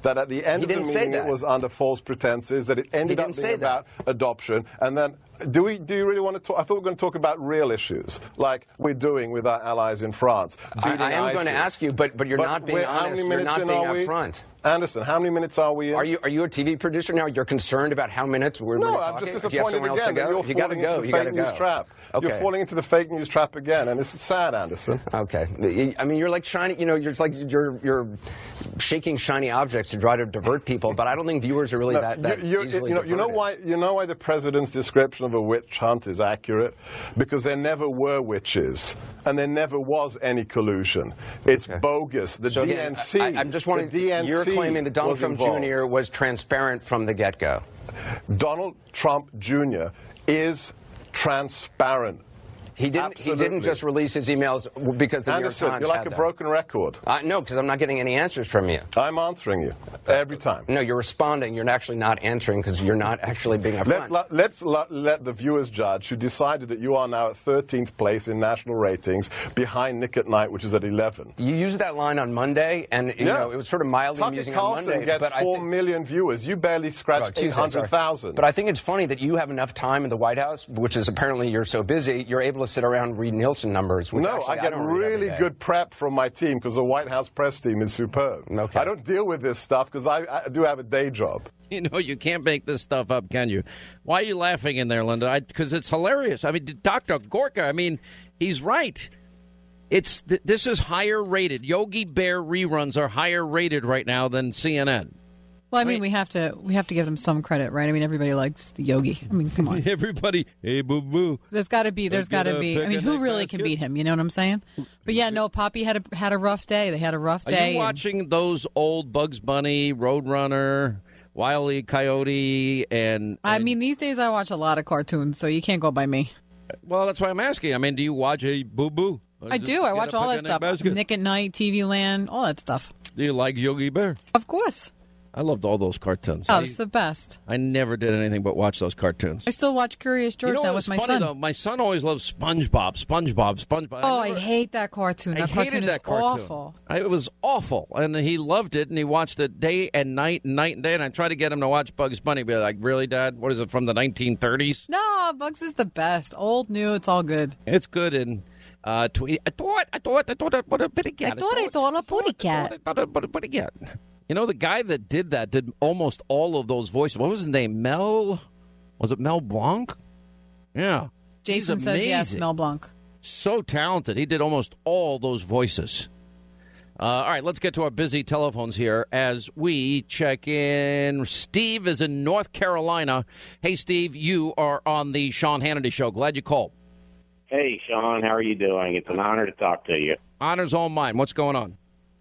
that at the end He of the didn't say meeting that. it was under false pretenses, that it ended He up didn't being say about adoption, and then do we? Do you really want to talk? I thought we were going to talk about real issues, like we're doing with our allies in France. I, I am ISIS. going to ask you, but but you're But not being we're- how honest. many You're minutes not in being are we? upfront. Anderson, how many minutes are we in? Are you are you a T V producer now? You're concerned about how minutes we're No, we're I'm talking? just Do you have disappointed somewhere else again to that go? you're You gotta falling go. into the You gotta fake news go. trap. Okay. You're falling into the fake news trap again, and this is sad, Anderson. Okay. I mean, you're like shiny. You know, you're like you're you're shaking shiny objects to try to divert people, but I don't think viewers are really No, that, that you, you, easily you know, you know diverted. why? You know why the president's description of a witch hunt is accurate? Because there never were witches, and there never was any collusion. It's bogus. The So D again, N C. I, I'm just wondering. the D N C You're claiming that Donald was Trump involved. Junior was transparent from the get-go. Donald Trump Junior is transparent. He didn't. Absolutely. He didn't just release his emails because the Anderson, New York Times you're like had a them. broken record. Uh, no, because I'm not getting any answers from you. I'm answering you every time. No, you're responding. You're actually not answering because you're not actually being upfront. Let's, la- let's la- let the viewers judge, who decided that you are now at thirteenth place in national ratings, behind Nick at Night, which is at eleven. You used that line on Monday, and you Yeah. know it was sort of mildly Tucker amusing Carlson on Monday. gets but four I think, million viewers. You barely Oh, scratched Tuesday, eight hundred thousand. But I think it's funny that you have enough time in the White House, which is apparently you're so busy, you're able to sit around and read Nielsen numbers. Which No, actually I get don't read every really day. good prep from my team because the White House press team is superb. Okay. I don't deal with this stuff because I, I do have a day job. You know, you can't make this stuff up, can you? Why are you laughing in there, Linda? Because it's hilarious. I mean, Doctor Gorka, I mean, he's right. It's th- This is higher rated. Yogi Bear reruns are higher rated right now than C N N. Well, I mean, we have to we have to give them some credit, right? I mean, everybody likes the Yogi. I mean, come on. Everybody, hey, boo boo. There's got to be. There's got to be. I mean, who really can beat him? You know what I'm saying? But yeah, no, Poppy had a had a rough day. They had a rough Are day. you watching those old Bugs Bunny, Roadrunner, Wile E. Coyote, and, I mean, these days I watch a lot of cartoons, so you can't go by me. well, that's why I'm asking. I mean, do you watch a Boo Boo? I do. I watch all that stuff. Nick at Night, T V Land, all that stuff. Do you like Yogi Bear? Of course. I loved all those cartoons. Oh, I, it's the best. I never did anything but watch those cartoons. I still watch Curious George You know now what's with my funny, son. though? My son always loves SpongeBob, SpongeBob, SpongeBob. Oh, I, never, I hate that cartoon. I That cartoon hated is that cartoon. awful. I, it was awful, and he loved it, and he watched it day and night and night and day. And I tried to get him to watch Bugs Bunny, be like, "Really, Dad? What is it from the nineteen thirties?" No, Bugs is the best. Old, new, it's all good. It's good, and uh, tweet. I thought, I thought, I thought, I thought a bitty cat. I thought I thought a putty cat. I thought a bitty cat. You know, the guy that did that did almost all of those voices. What was his name? Mel? Was it Mel Blanc? Yeah. Jason He's says yes, amazing. Mel Blanc. So talented. He did almost all those voices. Uh, all right, let's get to our busy telephones here as we check in. Steve is in North Carolina. Hey, Steve, you are on the Sean Hannity Show. Glad you called. Hey, Sean, how are you doing? It's an honor to talk to you. Honor's all mine. What's going on?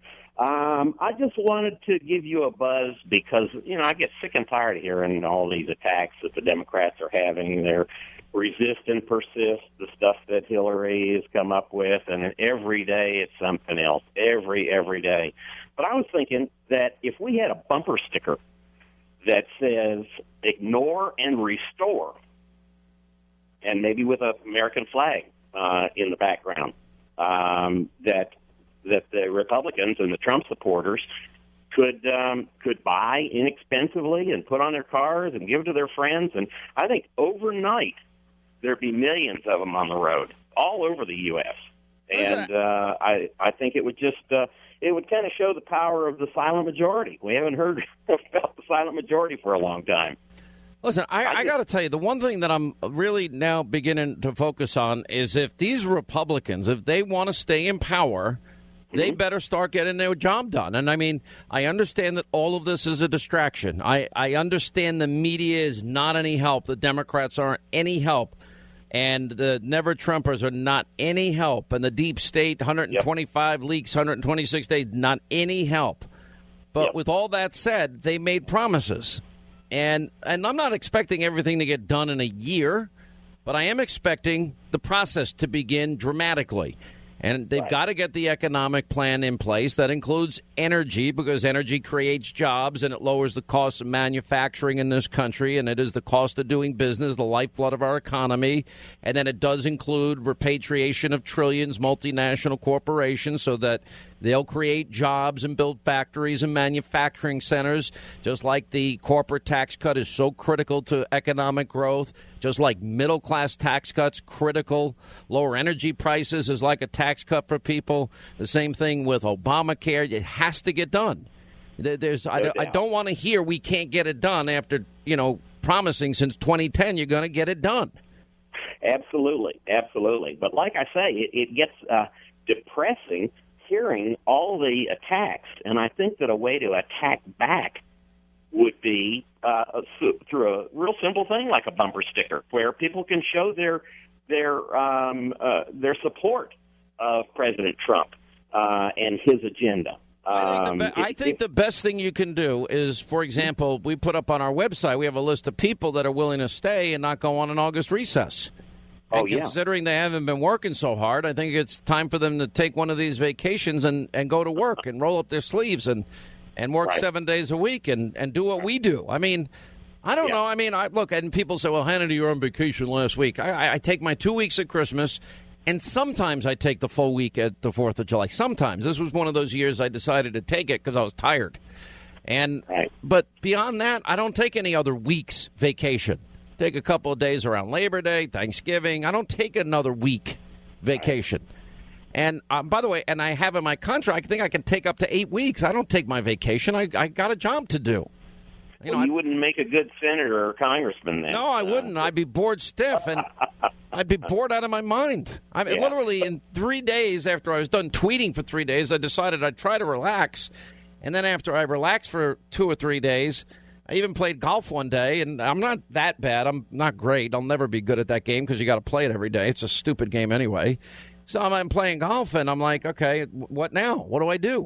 Um, I just wanted to give you a buzz because, you know, I get sick and tired of hearing all these attacks that the Democrats are having. They're resist and persist, the stuff that Hillary has come up with, and every day it's something else, every, every day. But I was thinking that if we had a bumper sticker that says ignore and restore, and maybe with an American flag uh, in the background, um, that that the Republicans and the Trump supporters could um, could buy inexpensively and put on their cars and give to their friends. And I think overnight there'd be millions of them on the road all over the U S And uh, I I think it would just uh, it would kind of show the power of the silent majority. We haven't heard about the silent majority for a long time. Listen, I, I got to tell you, the one thing that I'm really now beginning to focus on is if these Republicans, if they want to stay in power, they better start getting their job done. And I mean, I understand that all of this is a distraction. I, I understand the media is not any help. The Democrats aren't any help. And the Never Trumpers are not any help. And the deep state, one hundred twenty-five yep. leaks, one hundred twenty-six days, not any help. But yep. with all that said, they made promises. And and I'm not expecting everything to get done in a year, but I am expecting the process to begin dramatically. And they've right. got to get the economic plan in place. That includes energy, because energy creates jobs and it lowers the cost of manufacturing in this country. And it is the cost of doing business, the lifeblood of our economy. And then it does include repatriation of trillions, multinational corporations, so that They'll create jobs and build factories and manufacturing centers, just like the corporate tax cut is so critical to economic growth, just like middle-class tax cuts critical. Lower energy prices is like a tax cut for people. The same thing with Obamacare. It has to get done. There's, no I, I don't want to hear we can't get it done after, you know, promising since twenty ten you're going to get it done. Absolutely, absolutely. But like I say, it, it gets uh, depressing hearing all the attacks, and I think that a way to attack back would be uh, through a real simple thing like a bumper sticker, where people can show their their um, uh, their support of President Trump uh, and his agenda. I think, Um, the, be- I think the best thing you can do is, for example, we put up on our website, we have a list of people that are willing to stay and not go on an August recess. Oh, and yeah. considering they haven't been working so hard, I think it's time for them to take one of these vacations and, and go to work and roll up their sleeves and, and work Right. seven days a week and, and do what we do. I mean, I don't know. I mean, I look, and people say, well, Hannity, you're on vacation last week. I, I, I take my two weeks at Christmas. And sometimes I take the full week at the fourth of July. Sometimes. This was one of those years I decided to take it because I was tired. And But beyond that, I don't take any other week's vacation. Take a couple of days around Labor Day, Thanksgiving. I don't take another week vacation. And uh, by the way, and I have in my contract, I think I can take up to eight weeks. I don't take my vacation. I, I got a job to do. You, well, you wouldn't make a good senator or congressman then. No, I wouldn't. I'd be bored stiff, and I'd be bored out of my mind. I mean, Yeah. literally in three days after I was done tweeting for three days, I decided I'd try to relax. And then after I relaxed for two or three days, I even played golf one day, and I'm not that bad. I'm not great. I'll never be good at that game because you got to play it every day. It's a stupid game anyway. So I'm playing golf, and I'm like, okay, what now? What do I do?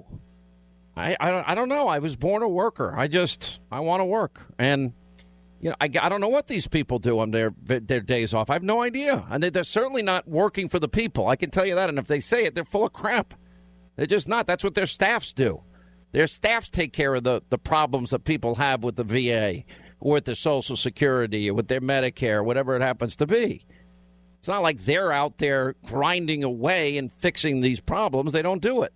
I, I, don't, I don't know. I was born a worker. I just, I want to work. And, you know, I, I don't know what these people do on their their days off. I have no idea. And they, they're certainly not working for the people. I can tell you that. And if they say it, they're full of crap. They're just not. That's what their staffs do. Their staffs take care of the, the problems that people have with the V A or with their Social Security or with their Medicare, whatever it happens to be. It's not like they're out there grinding away and fixing these problems. They don't do it.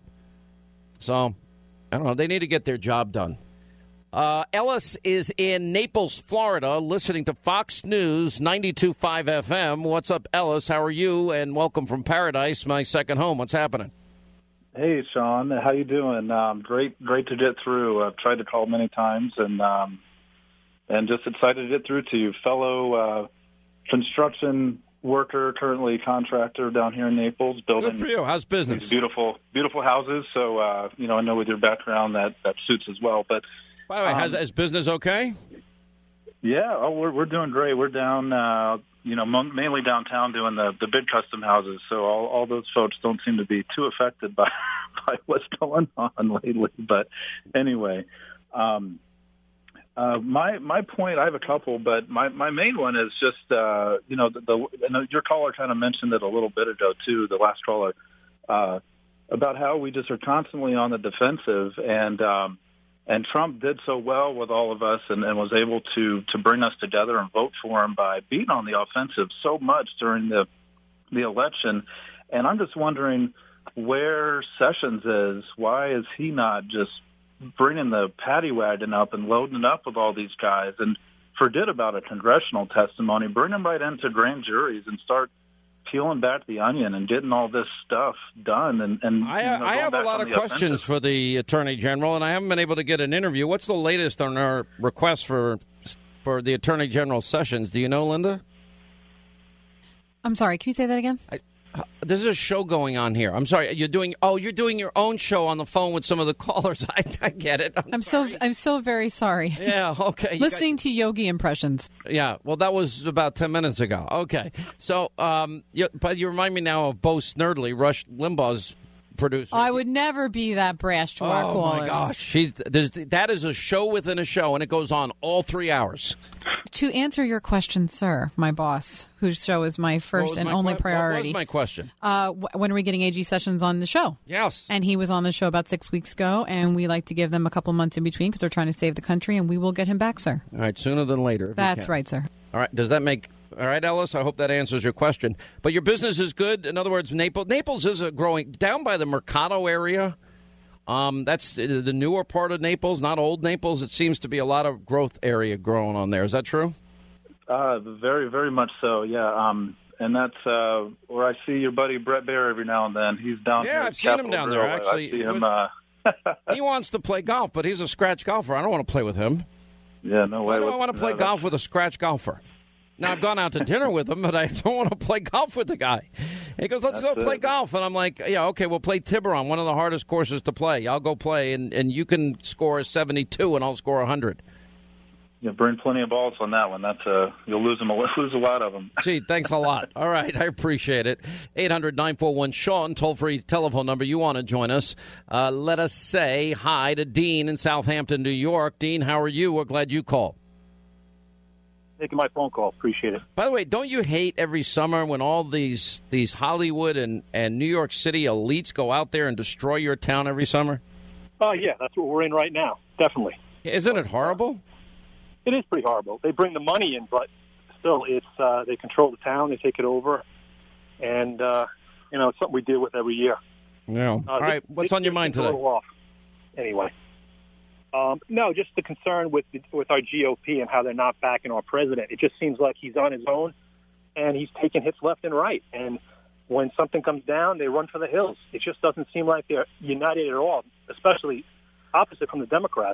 So, I don't know. They need to get their job done. Uh, Ellis is in Naples, Florida, listening to Fox News ninety-two point five F M. What's up, Ellis? How are you? And welcome from Paradise, my second home. What's happening? Hey, Sean. How you doing? Um, great, great to get through. I've tried to call many times, and um, and just excited to get through to you, fellow uh, construction worker, currently contractor down here in Naples, building. Good for you. How's business? These beautiful, beautiful houses. So, uh, you know, I know with your background that that suits as well. But by the way, um, how's, is business okay? Yeah, oh, we're we're doing great. We're down, uh, you know, mo- mainly downtown doing the the big custom houses. So all all those folks don't seem to be too affected by by what's going on lately. But anyway, um, uh, my my point, I have a couple, but my my main one is just uh, you know the, the and your caller kind of mentioned it a little bit ago too. The last caller uh, about how we just are constantly on the defensive and. Um, And Trump did so well with all of us and, and was able to, to bring us together and vote for him by being on the offensive so much during the the election. And I'm just wondering where Sessions is. Why is he not just bringing the paddy wagon up and loading it up with all these guys? And forget about a congressional testimony. Bring them right into grand juries and start peeling back the onion and getting all this stuff done. And, and I, you know, I going have a back lot on of the questions offensive. for the Attorney General, and I haven't been able to get an interview. What's the latest on our request for for the Attorney General Sessions? Do you know, Linda? I'm sorry. Can you say that again? I, there's a show going on here. I'm sorry. You're doing. Oh, you're doing your own show on the phone with some of the callers. I, I get it. I'm, I'm so I'm so very sorry. Yeah. Okay. You Listening to Yogi impressions. Yeah, well, that was about ten minutes ago. Okay, so, um, you, but you remind me now of Bo Snerdley, Rush Limbaugh's producer. I would never be that brash to our oh callers. my gosh, She's, there's, that is a show within a show, and it goes on all three hours. To answer your question, sir, my boss, whose show is my What first was and my only que- priority. What was my question? Uh, wh- when are we getting A G Sessions on the show? Yes. And he was on the show about six weeks ago, and we like to give them a couple months in between because they're trying to save the country, and we will get him back, sir. All right, sooner than later. if you That's can. right, sir. All right, does that make... All right, Ellis, I hope that answers your question. But your business is good. In other words, Naples Naples is a growing... Down by the Mercado area, Um, that's the newer part of Naples, not old Naples. It seems to be a lot of growth area growing on there. Is that true? Uh, very, very much so, yeah. Um, and that's uh, where I see your buddy Brett Baer every now and then. He's down yeah, here. I've at seen Capitol him down Grill. there, actually. I see him, uh... He wants to play golf, but he's a scratch golfer. I don't want to play with him. Yeah, no way. I don't want to play no, golf with a scratch golfer. Now, I've gone out to dinner with him, but I don't want to play golf with the guy. He goes, let's That's go play it. golf. And I'm like, yeah, okay, we'll play Tiburon, one of the hardest courses to play. I'll go play, and, and you can score seventy-two, and I'll score one hundred. Yeah, burn plenty of balls on that one. That's uh, you'll lose them, lose a lot of them. Gee, thanks a lot. All right, I appreciate it. eight hundred nine four one Sean, toll-free telephone number. You want to join us. Uh, let us say hi to Dean in Southampton, New York. Dean, how are you? We're glad you called. Taking my phone call. Appreciate it. By the way, don't you hate every summer when all these these Hollywood and, and New York City elites go out there and destroy your town every summer? Oh, yeah, that's what we're in right now. Definitely. Isn't it horrible? It is pretty horrible. They bring the money in, but still, it's uh, they control the town. They take it over, and uh, you know it's something we deal with every year. Yeah. Uh, All right. What's on your mind today? A little off. Anyway, um, no, just the concern with the, with our G O P and how they're not backing our president. It just seems like he's on his own, and he's taking hits left and right. And when something comes down, they run for the hills. It just doesn't seem like they're united at all, especially opposite from the Democrats.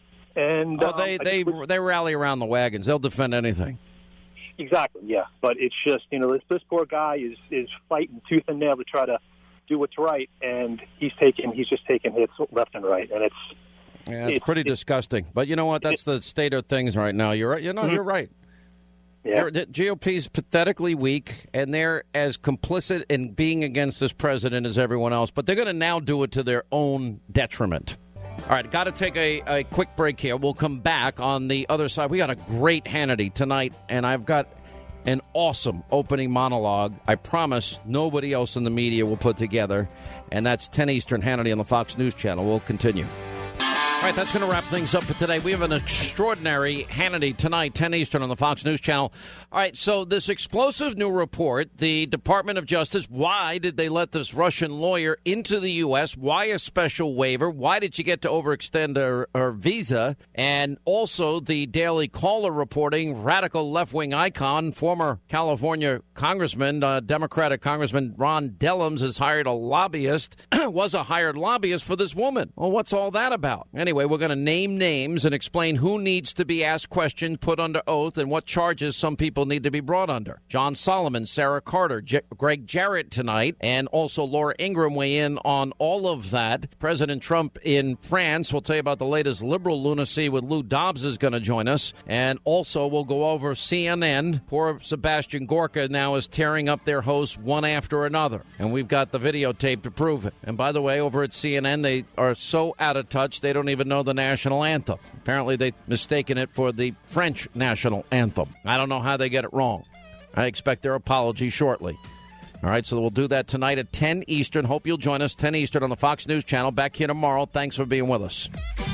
And oh, they um, they just, they rally around the wagons. They'll defend anything. Exactly, yeah. But it's just, you know, this this poor guy is is fighting tooth and nail to try to do what's right, and he's taking he's just taking hits left and right, and it's yeah, it's, it's pretty it's, disgusting. But you know what? That's the state of things right now. You're right. You know, mm-hmm. you're right. Yeah. The G O P's pathetically weak, and they're as complicit in being against this president as everyone else. But they're going to now do it to their own detriment. All right, got to take a, a quick break here. We'll come back on the other side. We got a great Hannity tonight, and I've got an awesome opening monologue. I promise nobody else in the media will put together, and that's ten Eastern, Hannity on the Fox News Channel. We'll continue. All right, that's going to wrap things up for today. We have an extraordinary Hannity tonight, ten Eastern on the Fox News Channel. All right, so this explosive new report, the Department of Justice, why did they let this Russian lawyer into the U S? Why a special waiver? Why did she get to overextend her, her visa? And also the Daily Caller reporting, radical left-wing icon, former California Congressman, uh, Democratic Congressman Ron Dellums has hired a lobbyist, was a hired lobbyist for this woman. Well, what's all that about? Anyway, we're going to name names and explain who needs to be asked questions, put under oath, and what charges some people need to be brought under. John Solomon, Sarah Carter, J- Greg Jarrett tonight, and also Laura Ingraham weigh in on all of that. President Trump in France. We'll tell you about the latest liberal lunacy with Lou Dobbs is going to join us. And also we'll go over C N N. Poor Sebastian Gorka now is tearing up their hosts one after another. And we've got the videotape to prove it. And by the way, over at C N N, they are so out of touch, they don't even know the national anthem. Apparently, they've mistaken it for the French national anthem. I don't know how they get it wrong. I expect their apology shortly. All right, so we'll do that tonight at ten Eastern. Hope you'll join us, ten Eastern on the Fox News Channel. Back here tomorrow. Thanks for being with us.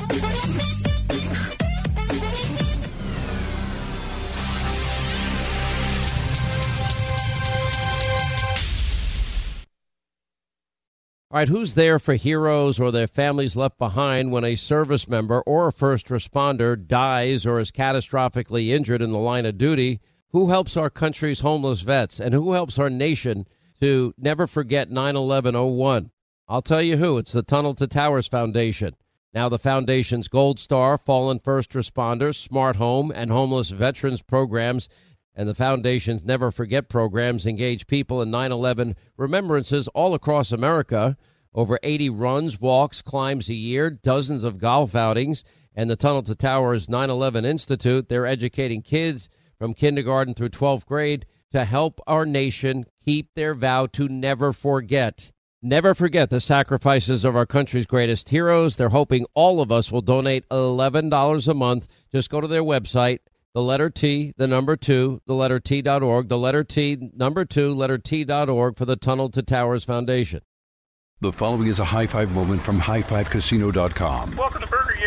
All right, who's there for heroes or their families left behind when a service member or a first responder dies or is catastrophically injured in the line of duty? Who helps our country's homeless vets? And who helps our nation to never forget nine eleven oh one? I'll tell you who. It's the Tunnel to Towers Foundation. Now the foundation's Gold Star, Fallen First Responders, Smart Home, and Homeless Veterans programs and the foundation's Never Forget programs engage people in nine eleven remembrances all across America. Over eighty runs, walks, climbs a year, dozens of golf outings, and the Tunnel to Towers nine eleven Institute. They're educating kids from kindergarten through twelfth grade to help our nation keep their vow to never forget. Never forget the sacrifices of our country's greatest heroes. They're hoping all of us will donate eleven dollars a month. Just go to their website, the letter T, the number two, the letter T dot org, the letter T, number two, letter T dot org for the Tunnel to Towers Foundation. The following is a high five moment from high five casino dot com. Welcome to Burger. You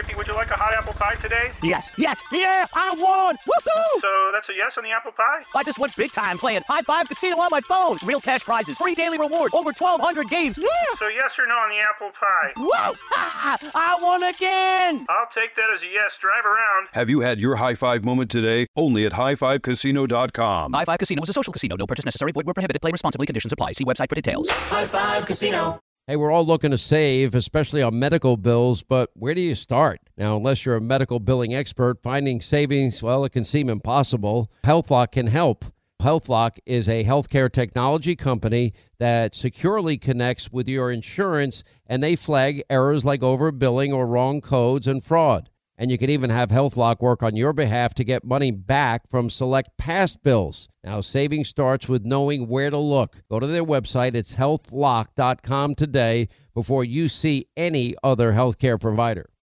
Ricky, would you like a hot apple pie today? Yes, yes, yeah, I won! Woohoo! So that's a yes on the apple pie? I just went big time playing High Five Casino on my phone. Real cash prizes, free daily rewards, over twelve hundred games. Yeah! So yes or no on the apple pie? Whoa! Ah, I won again! I'll take that as a yes. Drive around. Have you had your high five moment today? Only at high five casino dot com. High Five Casino is a social casino. No purchase necessary. Void where prohibited. Play responsibly. Conditions apply. See website for details. High Five Casino. Hey, we're all looking to save, especially on medical bills, but where do you start? Now, unless you're a medical billing expert, finding savings, well, it can seem impossible. HealthLock can help. HealthLock is a healthcare technology company that securely connects with your insurance, and they flag errors like overbilling or wrong codes and fraud. And you can even have HealthLock work on your behalf to get money back from select past bills. Now, saving starts with knowing where to look. Go to their website. It's health lock dot com today before you see any other healthcare provider.